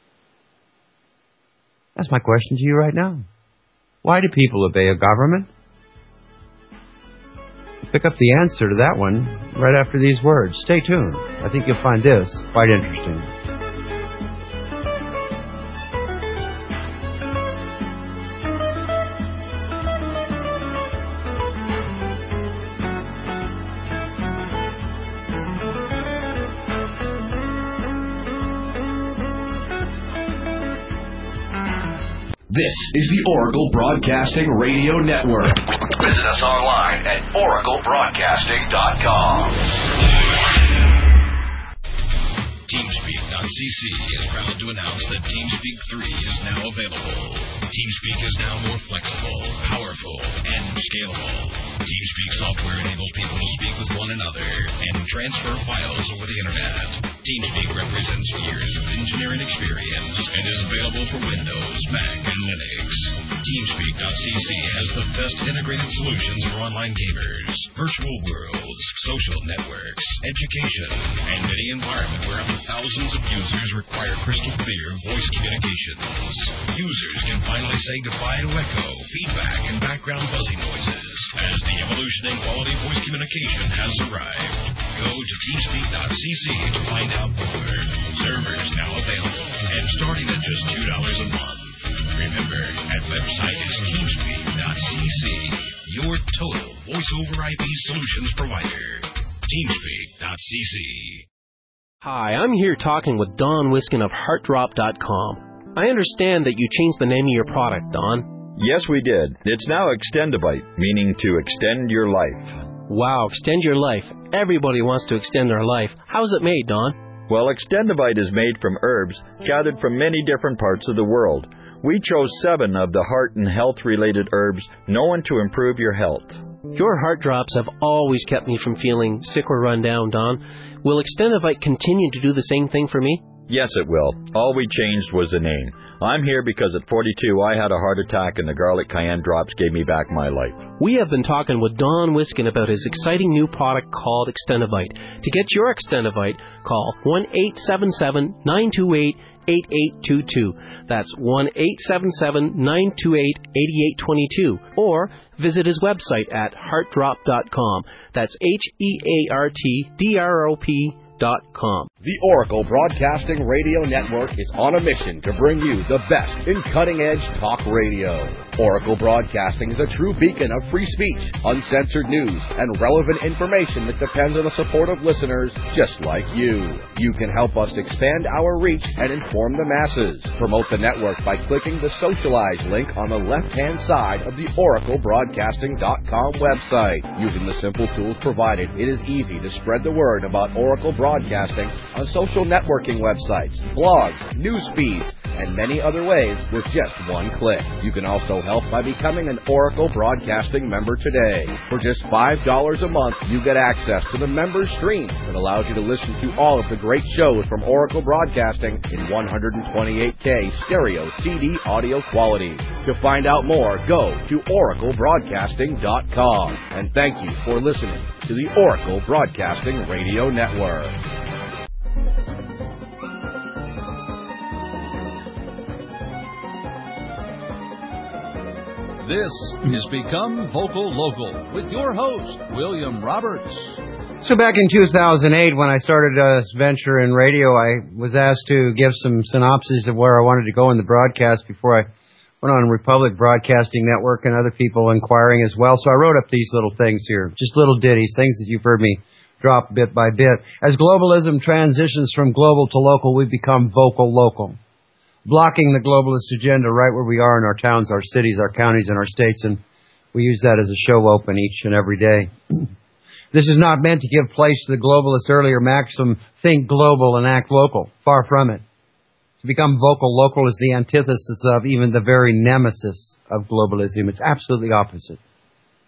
That's my question to you right now. Why do people obey a government? Pick up the answer to that one right after these words. Stay tuned. I think you'll find this quite interesting. This is the Oracle Broadcasting Radio Network. Visit us online at oraclebroadcasting.com. TeamSpeak.cc is proud to announce that TeamSpeak 3 is now available. TeamSpeak is now more flexible, powerful, and scalable. TeamSpeak software enables people to speak with one another and transfer files over the Internet. TeamSpeak represents years of engineering experience and is available for Windows, Mac, and Linux. TeamSpeak.cc has the best integrated solutions for online gamers, virtual worlds, social networks, education, and any environment where up to thousands of users require crystal clear voice communications. Users can finally say goodbye to echo, feedback, and background buzzing noises as the evolution in quality voice communication has arrived. Go to TeamSpeak.cc to find out more. Servers now available and starting at just $2 a month. Remember, that website is TeamSpeak.cc, your total voice-over IP solutions provider. TeamSpeak.cc. Hi, I'm here talking with Don Wiskin of HeartDrop.com. I understand that you changed the name of your product, Don. Yes, we did. It's now Extendivite, meaning to extend your life. Wow, extend your life. Everybody wants to extend their life. How's it made, Don? Well, Extendivite is made from herbs gathered from many different parts of the world. We chose 7 of the heart and health-related herbs known to improve your health. Your heart drops have always kept me from feeling sick or run down, Don. Will Extendivite continue to do the same thing for me? Yes, it will. All we changed was the name. I'm here because at 42 I had a heart attack and the garlic cayenne drops gave me back my life. We have been talking with Don Wiskin about his exciting new product called Extendivite. To get your Extendivite, call 1-877-928-8822. That's 1-877-928-8822. Or visit his website at heartdrop.com. That's HeartDrop.com. The Oracle Broadcasting Radio Network is on a mission to bring you the best in cutting-edge talk radio. Oracle Broadcasting is a true beacon of free speech, uncensored news, and relevant information that depends on the support of listeners just like you. You can help us expand our reach and inform the masses. Promote the network by clicking the Socialize link on the left-hand side of the oraclebroadcasting.com website. Using the simple tools provided, it is easy to spread the word about Oracle Broadcasting on social networking websites, blogs, news feeds, and many other ways with just one click. You can also help by becoming an Oracle Broadcasting member today. For just $5 a month, you get access to the member stream that allows you to listen to all of the great shows from Oracle Broadcasting in 128K stereo CD audio quality. To find out more, go to oraclebroadcasting.com. And thank you for listening to the Oracle Broadcasting Radio Network. This is Become Vocal Local with your host, William Roberts. So back in 2008, when I started this venture in radio, I was asked to give some synopsis of where I wanted to go in the broadcast before I went on Republic Broadcasting Network and other people inquiring as well. So I wrote up these little things here, just little ditties, things that you've heard me drop bit by bit. As globalism transitions from global to local, we become vocal local. Blocking the globalist agenda right where we are in our towns, our cities, our counties, and our states, and we use that as a show open each and every day. This is not meant to give place to the globalist earlier maxim, think global and act local. Far from it. To become vocal local is the antithesis of even the very nemesis of globalism. It's absolutely opposite.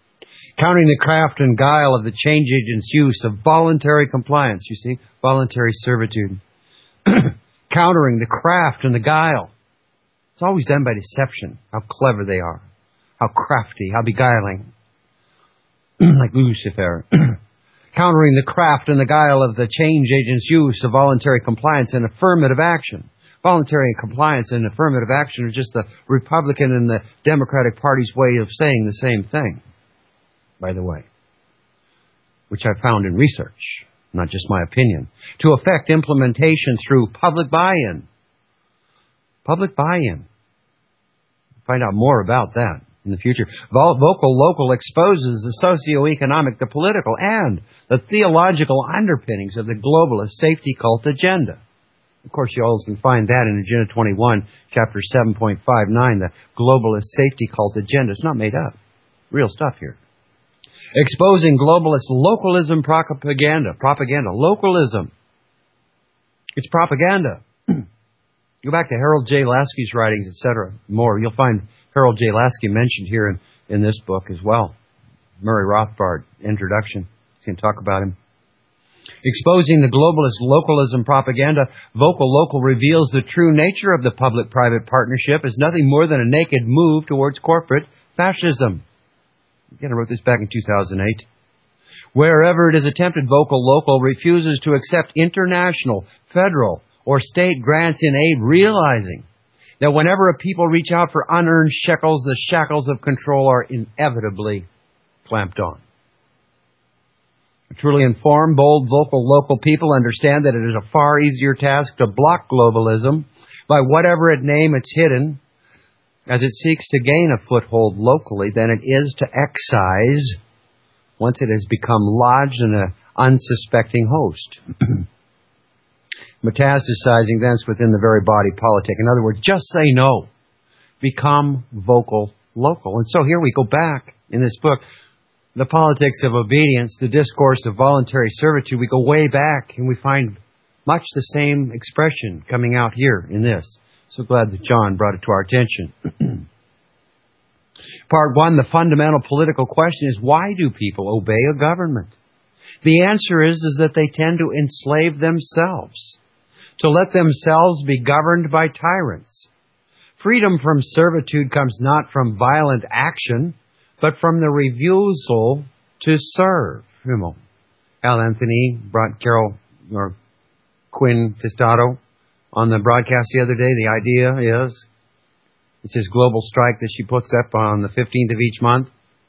Countering the craft and guile of the change agent's use of voluntary compliance. You see, voluntary servitude. Countering the craft and the guile. It's always done by deception. How clever they are. How crafty, how beguiling. Like Lucifer. Countering the craft and the guile of the change agent's use of voluntary compliance and affirmative action. Voluntary compliance and affirmative action are just the Republican and the Democratic Party's way of saying the same thing, by the way, which I found in research, not just my opinion, to effect implementation through public buy-in. Public buy-in. Find out more about that in the future. Vocal Local exposes the socioeconomic, the political, and the theological underpinnings of the globalist safety cult agenda. Of course, you also can find that in Agenda 21, Chapter 7.59, the globalist safety cult agenda. It's not made up. Real stuff here. Exposing globalist localism propaganda. Localism. It's propaganda. Go back to Harold J. Lasky's writings, etc. More. You'll find Harold J. Lasky mentioned here in this book as well. Murray Rothbard, introduction. He's going to talk about him. Exposing the globalist localism propaganda, Vocal Local reveals the true nature of the public-private partnership as nothing more than a naked move towards corporate fascism. Again, I wrote this back in 2008. Wherever it is attempted, Vocal Local refuses to accept international, federal, or state grants in aid, realizing that whenever a people reach out for unearned shekels, the shackles of control are inevitably clamped on. Truly informed, bold, vocal, local people understand that it is a far easier task to block globalism by whatever name it's hidden as it seeks to gain a foothold locally than it is to excise once it has become lodged in an unsuspecting host. Metastasizing thence within the very body politic. In other words, just say no. Become vocal local. And so here we go back in this book. The politics of obedience, the discourse of voluntary servitude, we go way back and we find much the same expression coming out here in this. So glad that John brought it to our attention. Part 1, the fundamental political question is, why do people obey a government? The answer is that they tend to enslave themselves, to let themselves be governed by tyrants. Freedom from servitude comes not from violent action, but from the refusal to serve. Al Anthony brought Carol or Quinn Pistato on the broadcast the other day. The idea is, it's his global strike that she puts up on the 15th of each month.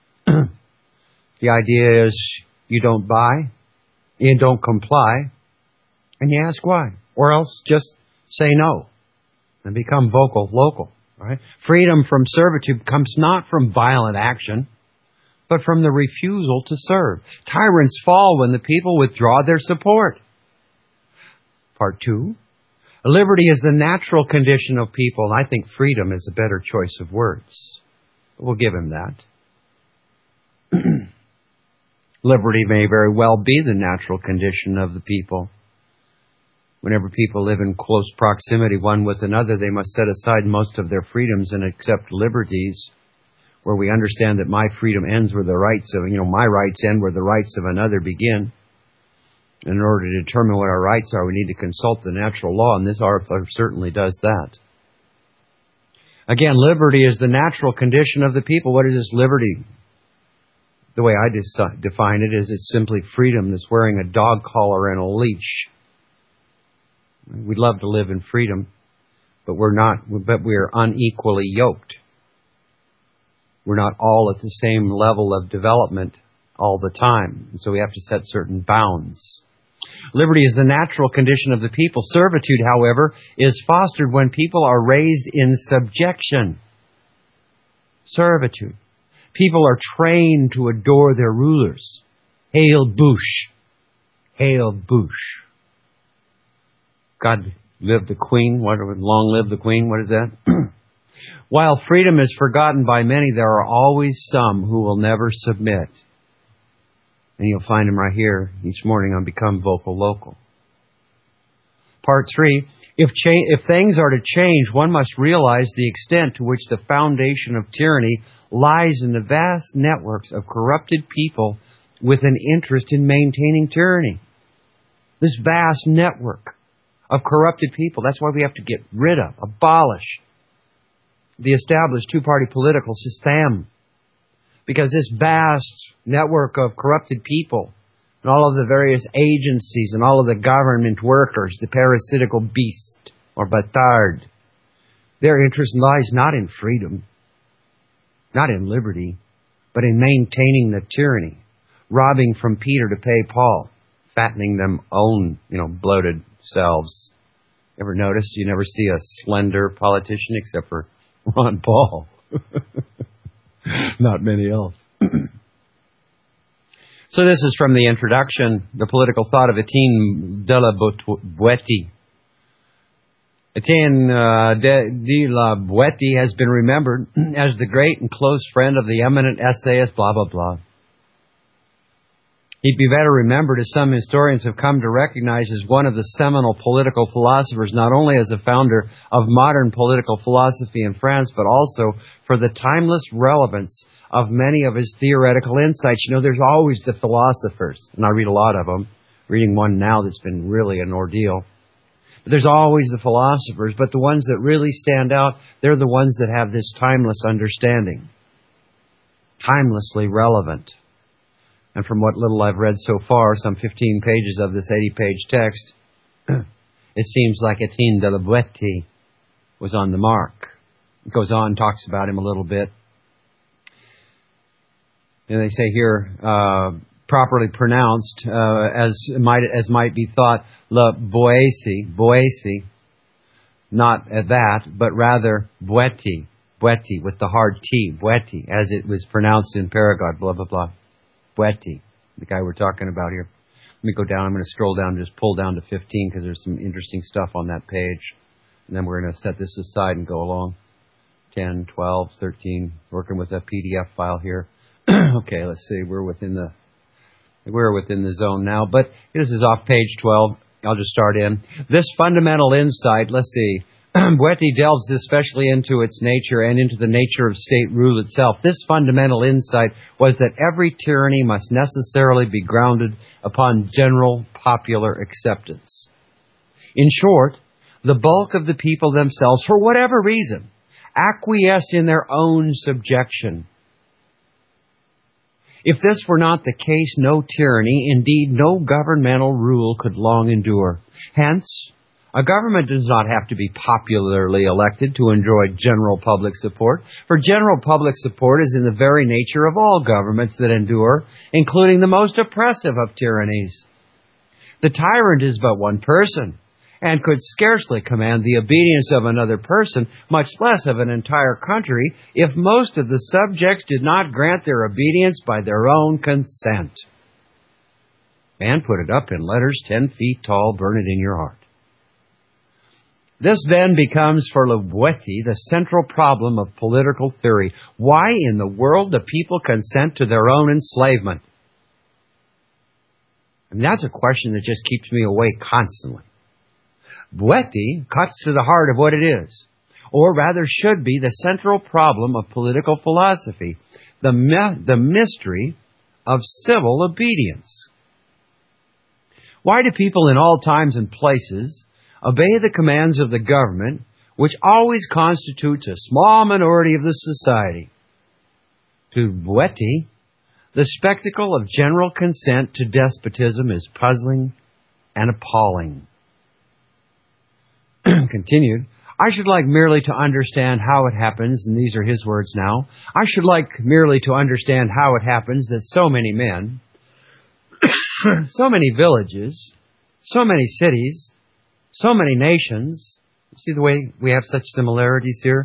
The idea is you don't buy, you don't comply, and you ask why. Or else just say no and become vocal local. Right? Freedom from servitude comes not from violent action, but from the refusal to serve. Tyrants fall when the people withdraw their support. Part 2, liberty is the natural condition of people, and I think freedom is a better choice of words. We'll give him that. Liberty may very well be the natural condition of the people. Whenever people live in close proximity one with another, they must set aside most of their freedoms and accept liberties where we understand that my freedom ends where the rights of, my rights end where the rights of another begin. And in order to determine what our rights are, we need to consult the natural law, and this article certainly does that. Again, liberty is the natural condition of the people. What is this liberty? The way I define it is it's simply freedom that's wearing a dog collar and a leash. We'd love to live in freedom, but we are unequally yoked. We're not all at the same level of development all the time, and so we have to set certain bounds. Liberty is the natural condition of the people. Servitude, however, is fostered when people are raised in subjection. Servitude. People are trained to adore their rulers. Hail Bush. Hail Bush. God live the Queen. Long live the Queen. What is that? While freedom is forgotten by many, there are always some who will never submit. And you'll find them right here each morning on Become Vocal Local. Part 3, if things are to change, one must realize the extent to which the foundation of tyranny lies in the vast networks of corrupted people with an interest in maintaining tyranny. This vast network of corrupted people, that's why we have to get rid of, abolish the established two-party political system. Because this vast network of corrupted people and all of the various agencies and all of the government workers, the parasitical beast or bâtard, their interest lies not in freedom, not in liberty, but in maintaining the tyranny, robbing from Peter to pay Paul, fattening them own, bloated selves. Ever notice you never see a slender politician except for Ron Paul? Not many else. So this is from the introduction, The Political Thought of Étienne de la Boétie. Étienne de la Boétie has been remembered as the great and close friend of the eminent essayist, blah, blah, blah. He'd be better remembered, as some historians have come to recognize, as one of the seminal political philosophers, not only as a founder of modern political philosophy in France, but also for the timeless relevance of many of his theoretical insights. There's always the philosophers, and I read a lot of them. Reading one now that's been really an ordeal. But there's always the philosophers, but the ones that really stand out, they're the ones that have this timeless understanding. Timelessly relevant. And from what little I've read so far, some 15 pages of this 80-page text, it seems like Étienne de la Boétie was on the mark. It goes on, talks about him a little bit. And they say here, properly pronounced, as might be thought, la Boétie, not at that, but rather Boétie, with the hard T, Boétie, as it was pronounced in Perigord, blah, blah, blah. Boétie, the guy we're talking about here. Let me go down. I'm going to scroll down, just pull down to 15 because there's some interesting stuff on that page. And then we're going to set this aside and go along. 10, 12, 13, working with a PDF file here. Okay, let's see. We're within the zone now. But this is off page 12. I'll just start in. This fundamental insight, let's see. Boétie delves especially into its nature and into the nature of state rule itself. This fundamental insight was that every tyranny must necessarily be grounded upon general popular acceptance. In short, the bulk of the people themselves, for whatever reason, acquiesce in their own subjection. If this were not the case, no tyranny, indeed no governmental rule could long endure. Hence, a government does not have to be popularly elected to enjoy general public support, for general public support is in the very nature of all governments that endure, including the most oppressive of tyrannies. The tyrant is but one person, and could scarcely command the obedience of another person, much less of an entire country, if most of the subjects did not grant their obedience by their own consent. And put it up in letters 10 feet tall, burn it in your heart. This then becomes for La Boétie the central problem of political theory. Why in the world do people consent to their own enslavement? And that's a question that just keeps me awake constantly. Boétie cuts to the heart of what it is, or rather should be the central problem of political philosophy, the mystery of civil obedience. Why do people in all times and places obey the commands of the government, which always constitutes a small minority of the society? To Boétie, the spectacle of general consent to despotism is puzzling and appalling. Continued, I should like merely to understand how it happens, and these are his words now, I should like merely to understand how it happens that so many men, so many villages, so many cities, so many nations. See the way we have such similarities here?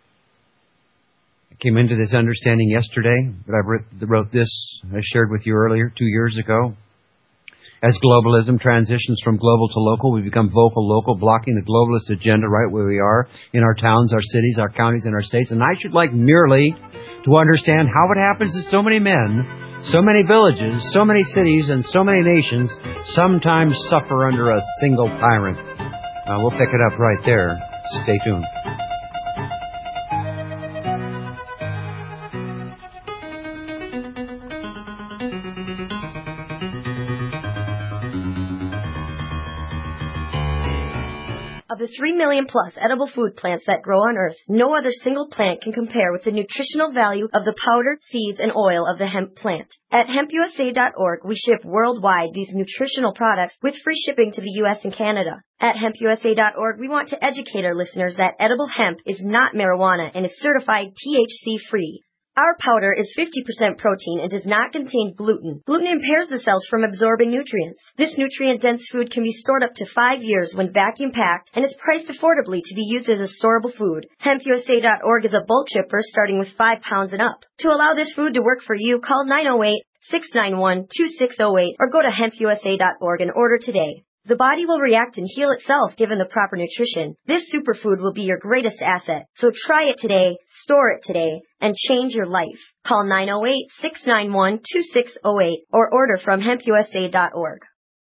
I came into this understanding yesterday, but I wrote this, I shared with you earlier, 2 years ago. As globalism transitions from global to local, we become vocal local, blocking the globalist agenda right where we are, in our towns, our cities, our counties, and our states. And I should like merely to understand how it happens that so many men, so many villages, so many cities, and so many nations sometimes suffer under a single tyrant. We'll pick it up right there. Stay tuned. Of the 3 million plus edible food plants that grow on Earth, no other single plant can compare with the nutritional value of the powder, seeds, and oil of the hemp plant. At hempusa.org, we ship worldwide these nutritional products with free shipping to the U.S. and Canada. At hempusa.org, we want to educate our listeners that edible hemp is not marijuana and is certified THC-free. Our powder is 50% protein and does not contain gluten. Gluten impairs the cells from absorbing nutrients. This nutrient-dense food can be stored up to 5 years when vacuum-packed and is priced affordably to be used as a storable food. HempUSA.org is a bulk shipper starting with 5 pounds and up. To allow this food to work for you, call 908-691-2608 or go to hempusa.org and order today. The body will react and heal itself given the proper nutrition. This superfood will be your greatest asset. So try it today, store it today, and change your life. Call 908-691-2608 or order from hempusa.org.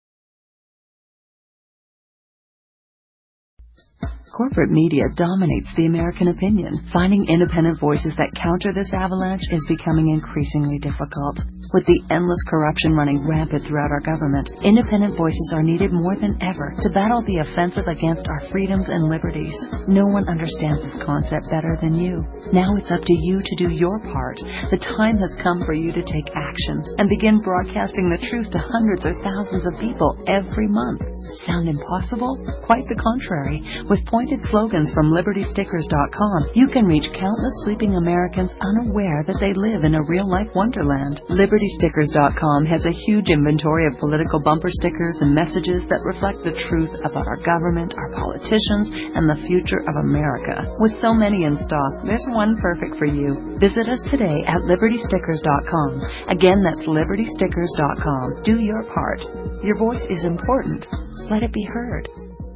Corporate media dominates the American opinion. Finding independent voices that counter this avalanche is becoming increasingly difficult. With the endless corruption running rampant throughout our government, independent voices are needed more than ever to battle the offensive against our freedoms and liberties. No one understands this concept better than you. Now it's up to you to do your part. The time has come for you to take action and begin broadcasting the truth to hundreds or thousands of people every month. Sound impossible? Quite the contrary. With pointed slogans from LibertyStickers.com, you can reach countless sleeping Americans unaware that they live in a real-life wonderland. LibertyStickers.com has a huge inventory of political bumper stickers and messages that reflect the truth about our government, our politicians, and the future of America. With so many in stock, there's one perfect for you. Visit us today at LibertyStickers.com. Again, that's LibertyStickers.com. Do your part. Your voice is important. Let it be heard.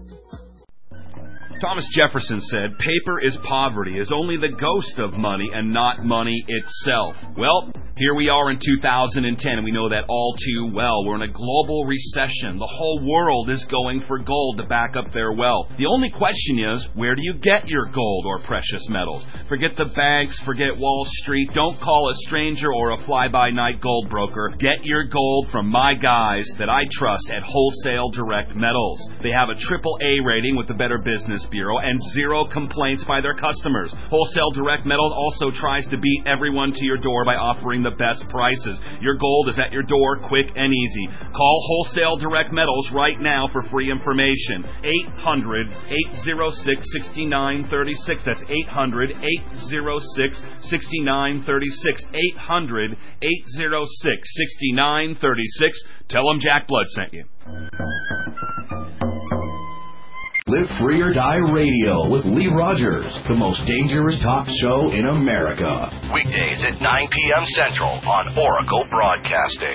Thomas Jefferson said, paper is poverty, is only the ghost of money and not money itself. Well, here we are in 2010, and we know that all too well. We're in a global recession. The whole world is going for gold to back up their wealth. The only question is, where do you get your gold or precious metals? Forget the banks, forget Wall Street. Don't call a stranger or a fly-by-night gold broker. Get your gold from my guys that I trust at Wholesale Direct Metals. They have a AAA rating with the Better Business Bureau and 0 complaints by their customers. Wholesale Direct Metals also tries to beat everyone to your door by offering the best prices. Your gold is at your door, quick and easy. Call Wholesale Direct Metals right now for free information. 800-806-6936. That's 800-806-6936. 800-806-6936. Tell them Jack Blood sent you. Live Free or Die Radio with Lee Rogers, the most dangerous talk show in America. Weekdays at 9 p.m. Central on Oracle Broadcasting.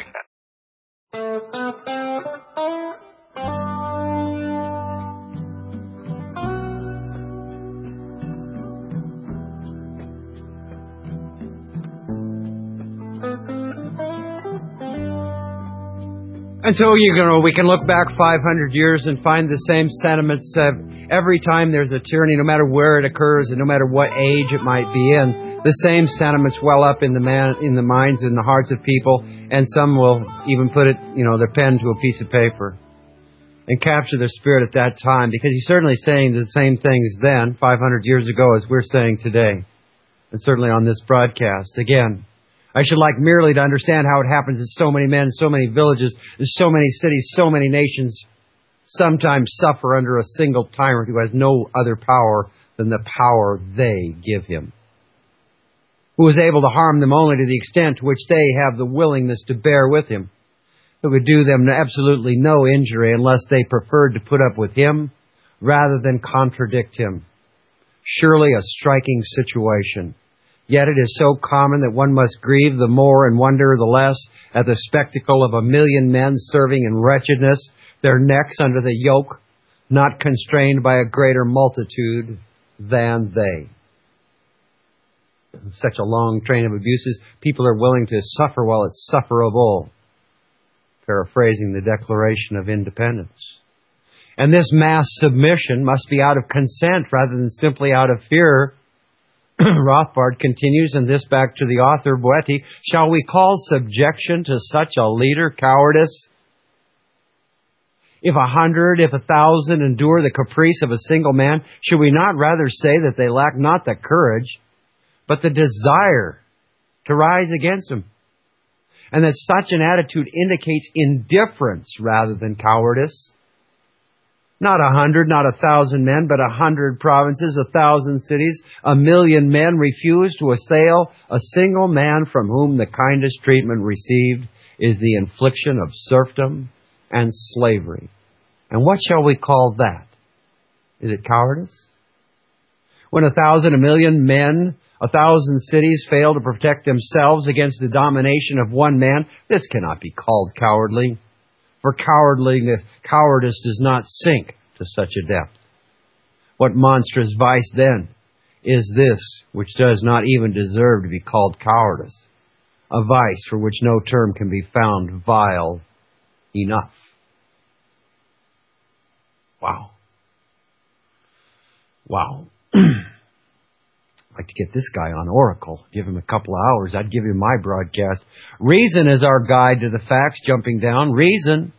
And so, we can look back 500 years and find the same sentiments every time there's a tyranny, no matter where it occurs and no matter what age it might be in. The same sentiments well up in the minds and the hearts of people, and some will even put it, their pen to a piece of paper and capture their spirit at that time, because he's certainly saying the same things then, 500 years ago, as we're saying today, and certainly on this broadcast. Again, I should like merely to understand how it happens that so many men, so many villages, so many cities, so many nations sometimes suffer under a single tyrant who has no other power than the power they give him, who is able to harm them only to the extent to which they have the willingness to bear with him. It would do them absolutely no injury unless they preferred to put up with him rather than contradict him. Surely a striking situation. Yet it is so common that one must grieve the more and wonder the less at the spectacle of 1,000,000 men serving in wretchedness, their necks under the yoke, not constrained by a greater multitude than they. Such a long train of abuses, people are willing to suffer while it's sufferable. Paraphrasing the Declaration of Independence. And this mass submission must be out of consent rather than simply out of fear. Rothbard continues, and this back to the author, Boetti, shall we call subjection to such a leader cowardice? If 100, if 1,000 endure the caprice of a single man, should we not rather say that they lack not the courage, but the desire to rise against him? And that such an attitude indicates indifference rather than cowardice. Not 100, not 1,000 men, but 100 provinces, 1,000 cities, 1,000,000 men refuse to assail a single man from whom the kindest treatment received is the infliction of serfdom and slavery. And what shall we call that? Is it cowardice? When 1,000, 1,000,000 men, 1,000 cities fail to protect themselves against the domination of one man, this cannot be called cowardly. For cowardice does not sink to such a depth. What monstrous vice, then, is this which does not even deserve to be called cowardice? A vice for which no term can be found vile enough. Wow. I'd like to get this guy on Oracle. Give him a couple of hours. I'd give him my broadcast. Reason is our guide to the facts. Jumping down. Reason.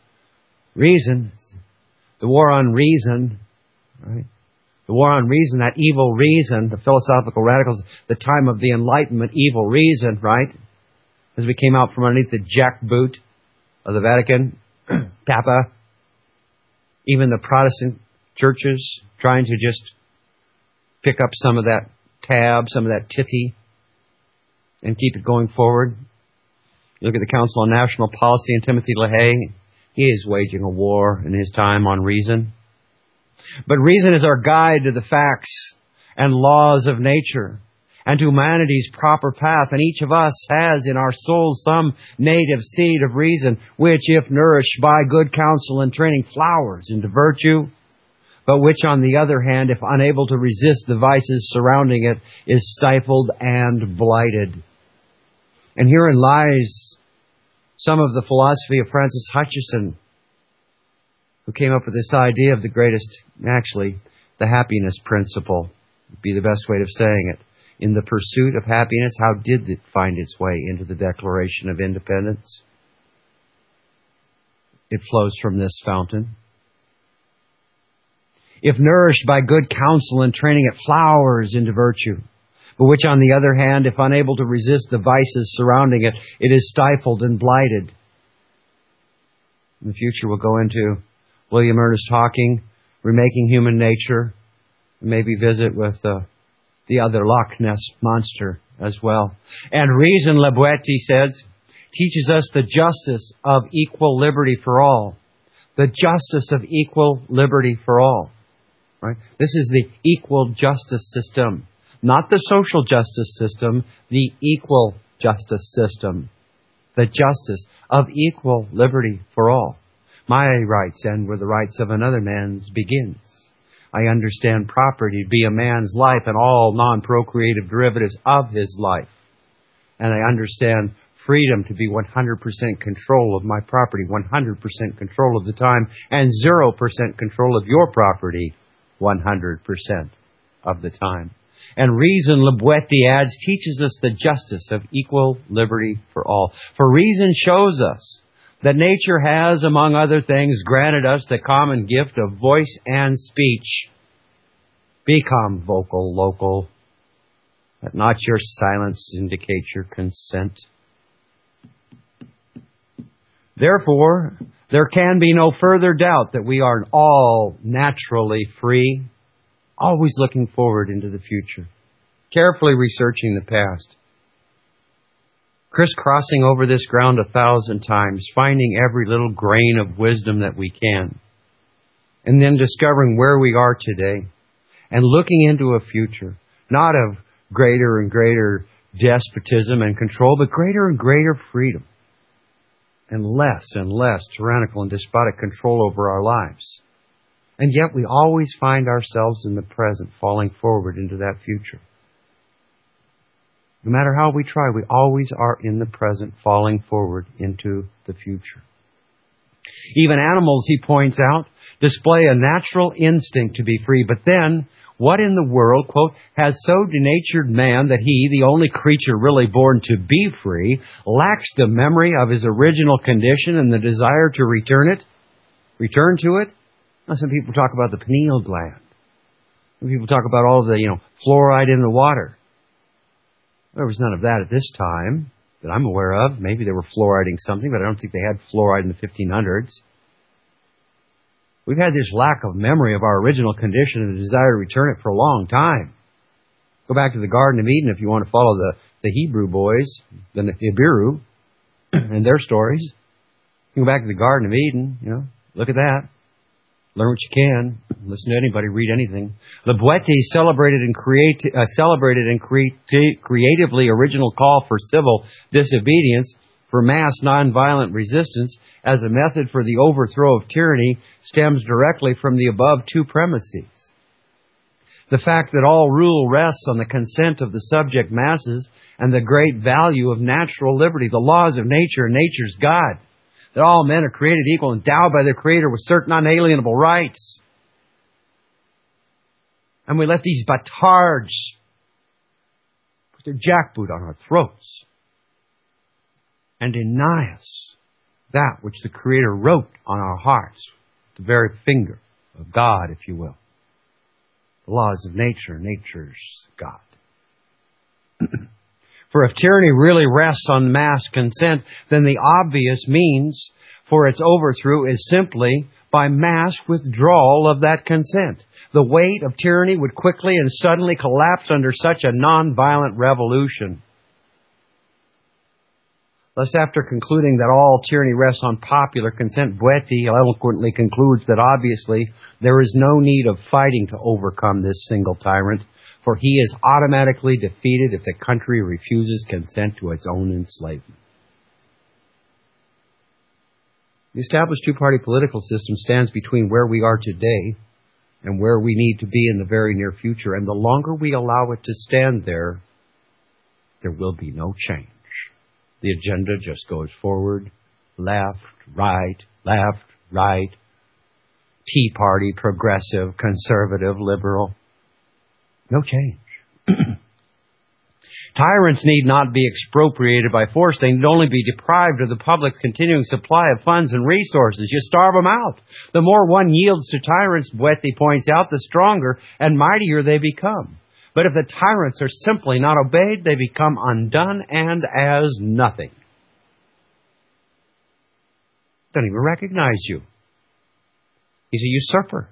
The war on reason. Right? The war on reason, that evil reason, the philosophical radicals, the time of the Enlightenment, evil reason, right? As we came out from underneath the jackboot of the Vatican, Papa, even the Protestant churches trying to just pick up some of that tab, some of that titty, and keep it going forward. You look at the Council on National Policy and Timothy LaHaye. He is waging a war in his time on reason. But reason is our guide to the facts and laws of nature and to humanity's proper path. And each of us has in our souls some native seed of reason, which, if nourished by good counsel and training, flowers into virtue, but which, on the other hand, if unable to resist the vices surrounding it, is stifled and blighted. And herein lies some of the philosophy of Francis Hutcheson, who came up with this idea of the greatest, actually, the happiness principle, would be the best way of saying it. In the pursuit of happiness, how did it find its way into the Declaration of Independence? It flows from this fountain. If nourished by good counsel and training, it flowers into virtue, but which, on the other hand, if unable to resist the vices surrounding it, it is stifled and blighted. In the future, we'll go into William Ernest Hawking, Remaking Human Nature, and maybe visit with the other Loch Ness monster as well. And reason, La Boétie says, teaches us the justice of equal liberty for all. The justice of equal liberty for all. Right? This is the equal justice system. Not the social justice system, the equal justice system. The justice of equal liberty for all. My rights end where the rights of another man's begins. I understand property to be a man's life and all non-procreative derivatives of his life. And I understand freedom to be 100% control of my property, 100% control of the time, and 0% control of your property 100% of the time. And reason, La Boétie adds, teaches us the justice of equal liberty for all. For reason shows us that nature has, among other things, granted us the common gift of voice and speech. Become vocal, local. Let not your silence indicate your consent. Therefore, there can be no further doubt that we are all naturally free, always looking forward into the future, carefully researching the past, crisscrossing over this ground 1,000 times, finding every little grain of wisdom that we can, and then discovering where we are today, and looking into a future, not of greater and greater despotism and control, but greater and greater freedom, and less tyrannical and despotic control over our lives. And yet we always find ourselves in the present, falling forward into that future. No matter how we try, we always are in the present, falling forward into the future. Even animals, he points out, display a natural instinct to be free. But then, what in the world, quote, has so denatured man that he, the only creature really born to be free, lacks the memory of his original condition and the desire to return it? return to it? Now, some people talk about the pineal gland. Some people talk about all the, fluoride in the water. There was none of that at this time that I'm aware of. Maybe they were fluoriding something, but I don't think they had fluoride in the 1500s. We've had this lack of memory of our original condition and the desire to return it for a long time. Go back to the Garden of Eden if you want to follow the Hebrew boys, the Nibiru, and their stories. You go back to the Garden of Eden, look at that. Learn what you can. Listen to anybody, read anything. The Bweti celebrated and creatively original call for civil disobedience, for mass nonviolent resistance as a method for the overthrow of tyranny stems directly from the above two premises. The fact that all rule rests on the consent of the subject masses and the great value of natural liberty, the laws of nature and nature's God. That all men are created equal, endowed by their Creator with certain unalienable rights. And we let these batards put their jackboot on our throats and deny us that which the Creator wrote on our hearts, the very finger of God, if you will. The laws of nature, nature's God. For if tyranny really rests on mass consent, then the obvious means for its overthrow is simply by mass withdrawal of that consent. The weight of tyranny would quickly and suddenly collapse under such a nonviolent revolution. Thus, after concluding that all tyranny rests on popular consent, Bweti eloquently concludes that obviously there is no need of fighting to overcome this single tyrant, for he is automatically defeated if the country refuses consent to its own enslavement. The established two-party political system stands between where we are today and where we need to be in the very near future, and the longer we allow it to stand there, there will be no change. The agenda just goes forward, left, right, Tea Party, progressive, conservative, liberal. No change. Tyrants need not be expropriated by force. They need only be deprived of the public's continuing supply of funds and resources. You starve them out. The more one yields to tyrants, Bweti points out, the stronger and mightier they become. But if the tyrants are simply not obeyed, they become undone and as nothing. Don't even recognize you. He's a usurper.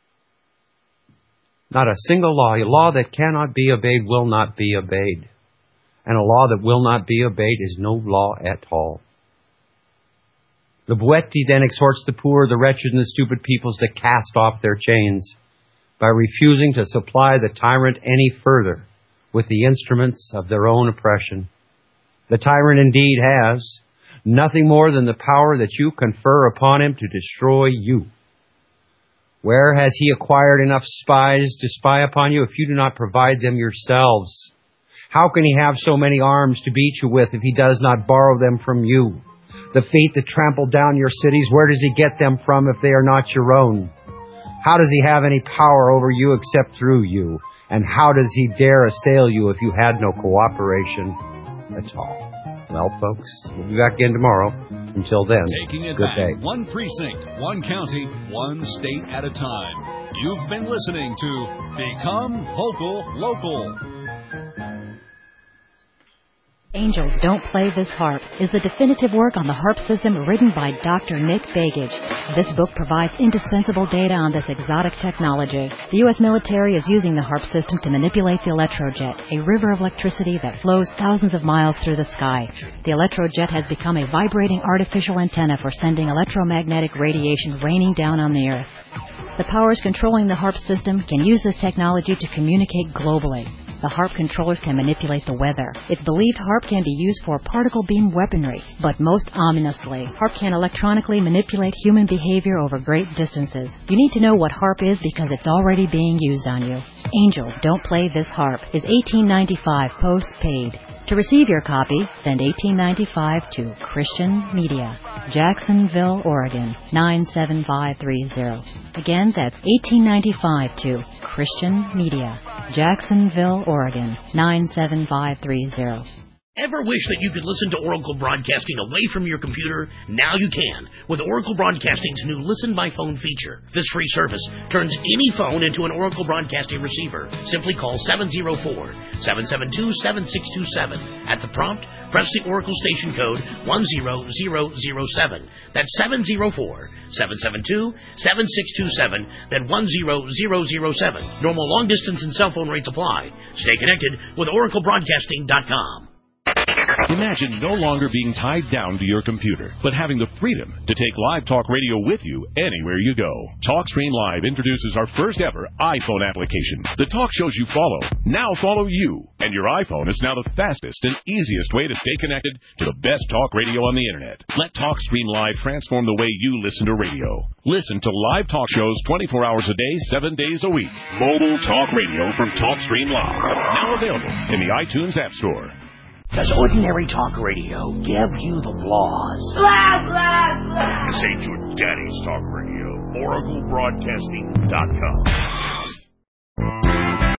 Not a single law. A law that cannot be obeyed will not be obeyed. And a law that will not be obeyed is no law at all. The Bweti then exhorts the poor, the wretched, and the stupid peoples to cast off their chains by refusing to supply the tyrant any further with the instruments of their own oppression. The tyrant indeed has nothing more than the power that you confer upon him to destroy you. Where has he acquired enough spies to spy upon you if you do not provide them yourselves? How can he have so many arms to beat you with if he does not borrow them from you? The feet that trample down your cities, where does he get them from if they are not your own? How does he have any power over you except through you? And how does he dare assail you if you had no cooperation at all? Well, folks, we'll be back again tomorrow. Until then, taking it good back, day. One precinct, one county, one state at a time. You've been listening to Become Vocal Local. Angels Don't Play This Harp is the definitive work on the harp system written by Dr. Nick Begich. This book provides indispensable data on this exotic technology. The U.S. military is using the harp system to manipulate the electrojet, a river of electricity that flows thousands of miles through the sky. The electrojet has become a vibrating artificial antenna for sending electromagnetic radiation raining down on the Earth. The powers controlling the harp system can use this technology to communicate globally. The harp controllers can manipulate the weather. It's believed harp can be used for particle beam weaponry, but most ominously, harp can electronically manipulate human behavior over great distances. You need to know what harp is because it's already being used on you. Angels Don't Play This Harp is $18.95 postpaid. To receive your copy, send $18.95 to Christian Media, Jacksonville, Oregon, 97530. Again, that's $18.95 to Christian Media, Jacksonville, Oregon, 97530. Ever wish that you could listen to Oracle Broadcasting away from your computer? Now you can with Oracle Broadcasting's new Listen by Phone feature. This free service turns any phone into an Oracle Broadcasting receiver. Simply call 704-772-7627. At the prompt, press the Oracle station code 10007. That's 704-772-7627, then 10007. Normal long distance and cell phone rates apply. Stay connected with OracleBroadcasting.com. Imagine no longer being tied down to your computer, but having the freedom to take Live Talk Radio with you anywhere you go. TalkStream Live introduces our first ever iPhone application. The talk shows you follow now follow you, and your iPhone is now the fastest and easiest way to stay connected to the best talk radio on the internet. Let TalkStream Live transform the way you listen to radio. Listen to live talk shows 24 hours a day, 7 days a week. Mobile talk radio from TalkStream Live. Now available in the iTunes App Store. Does ordinary talk radio give you the flaws? Blah, blah, blah. This ain't your daddy's talk radio. OracleBroadcasting.com.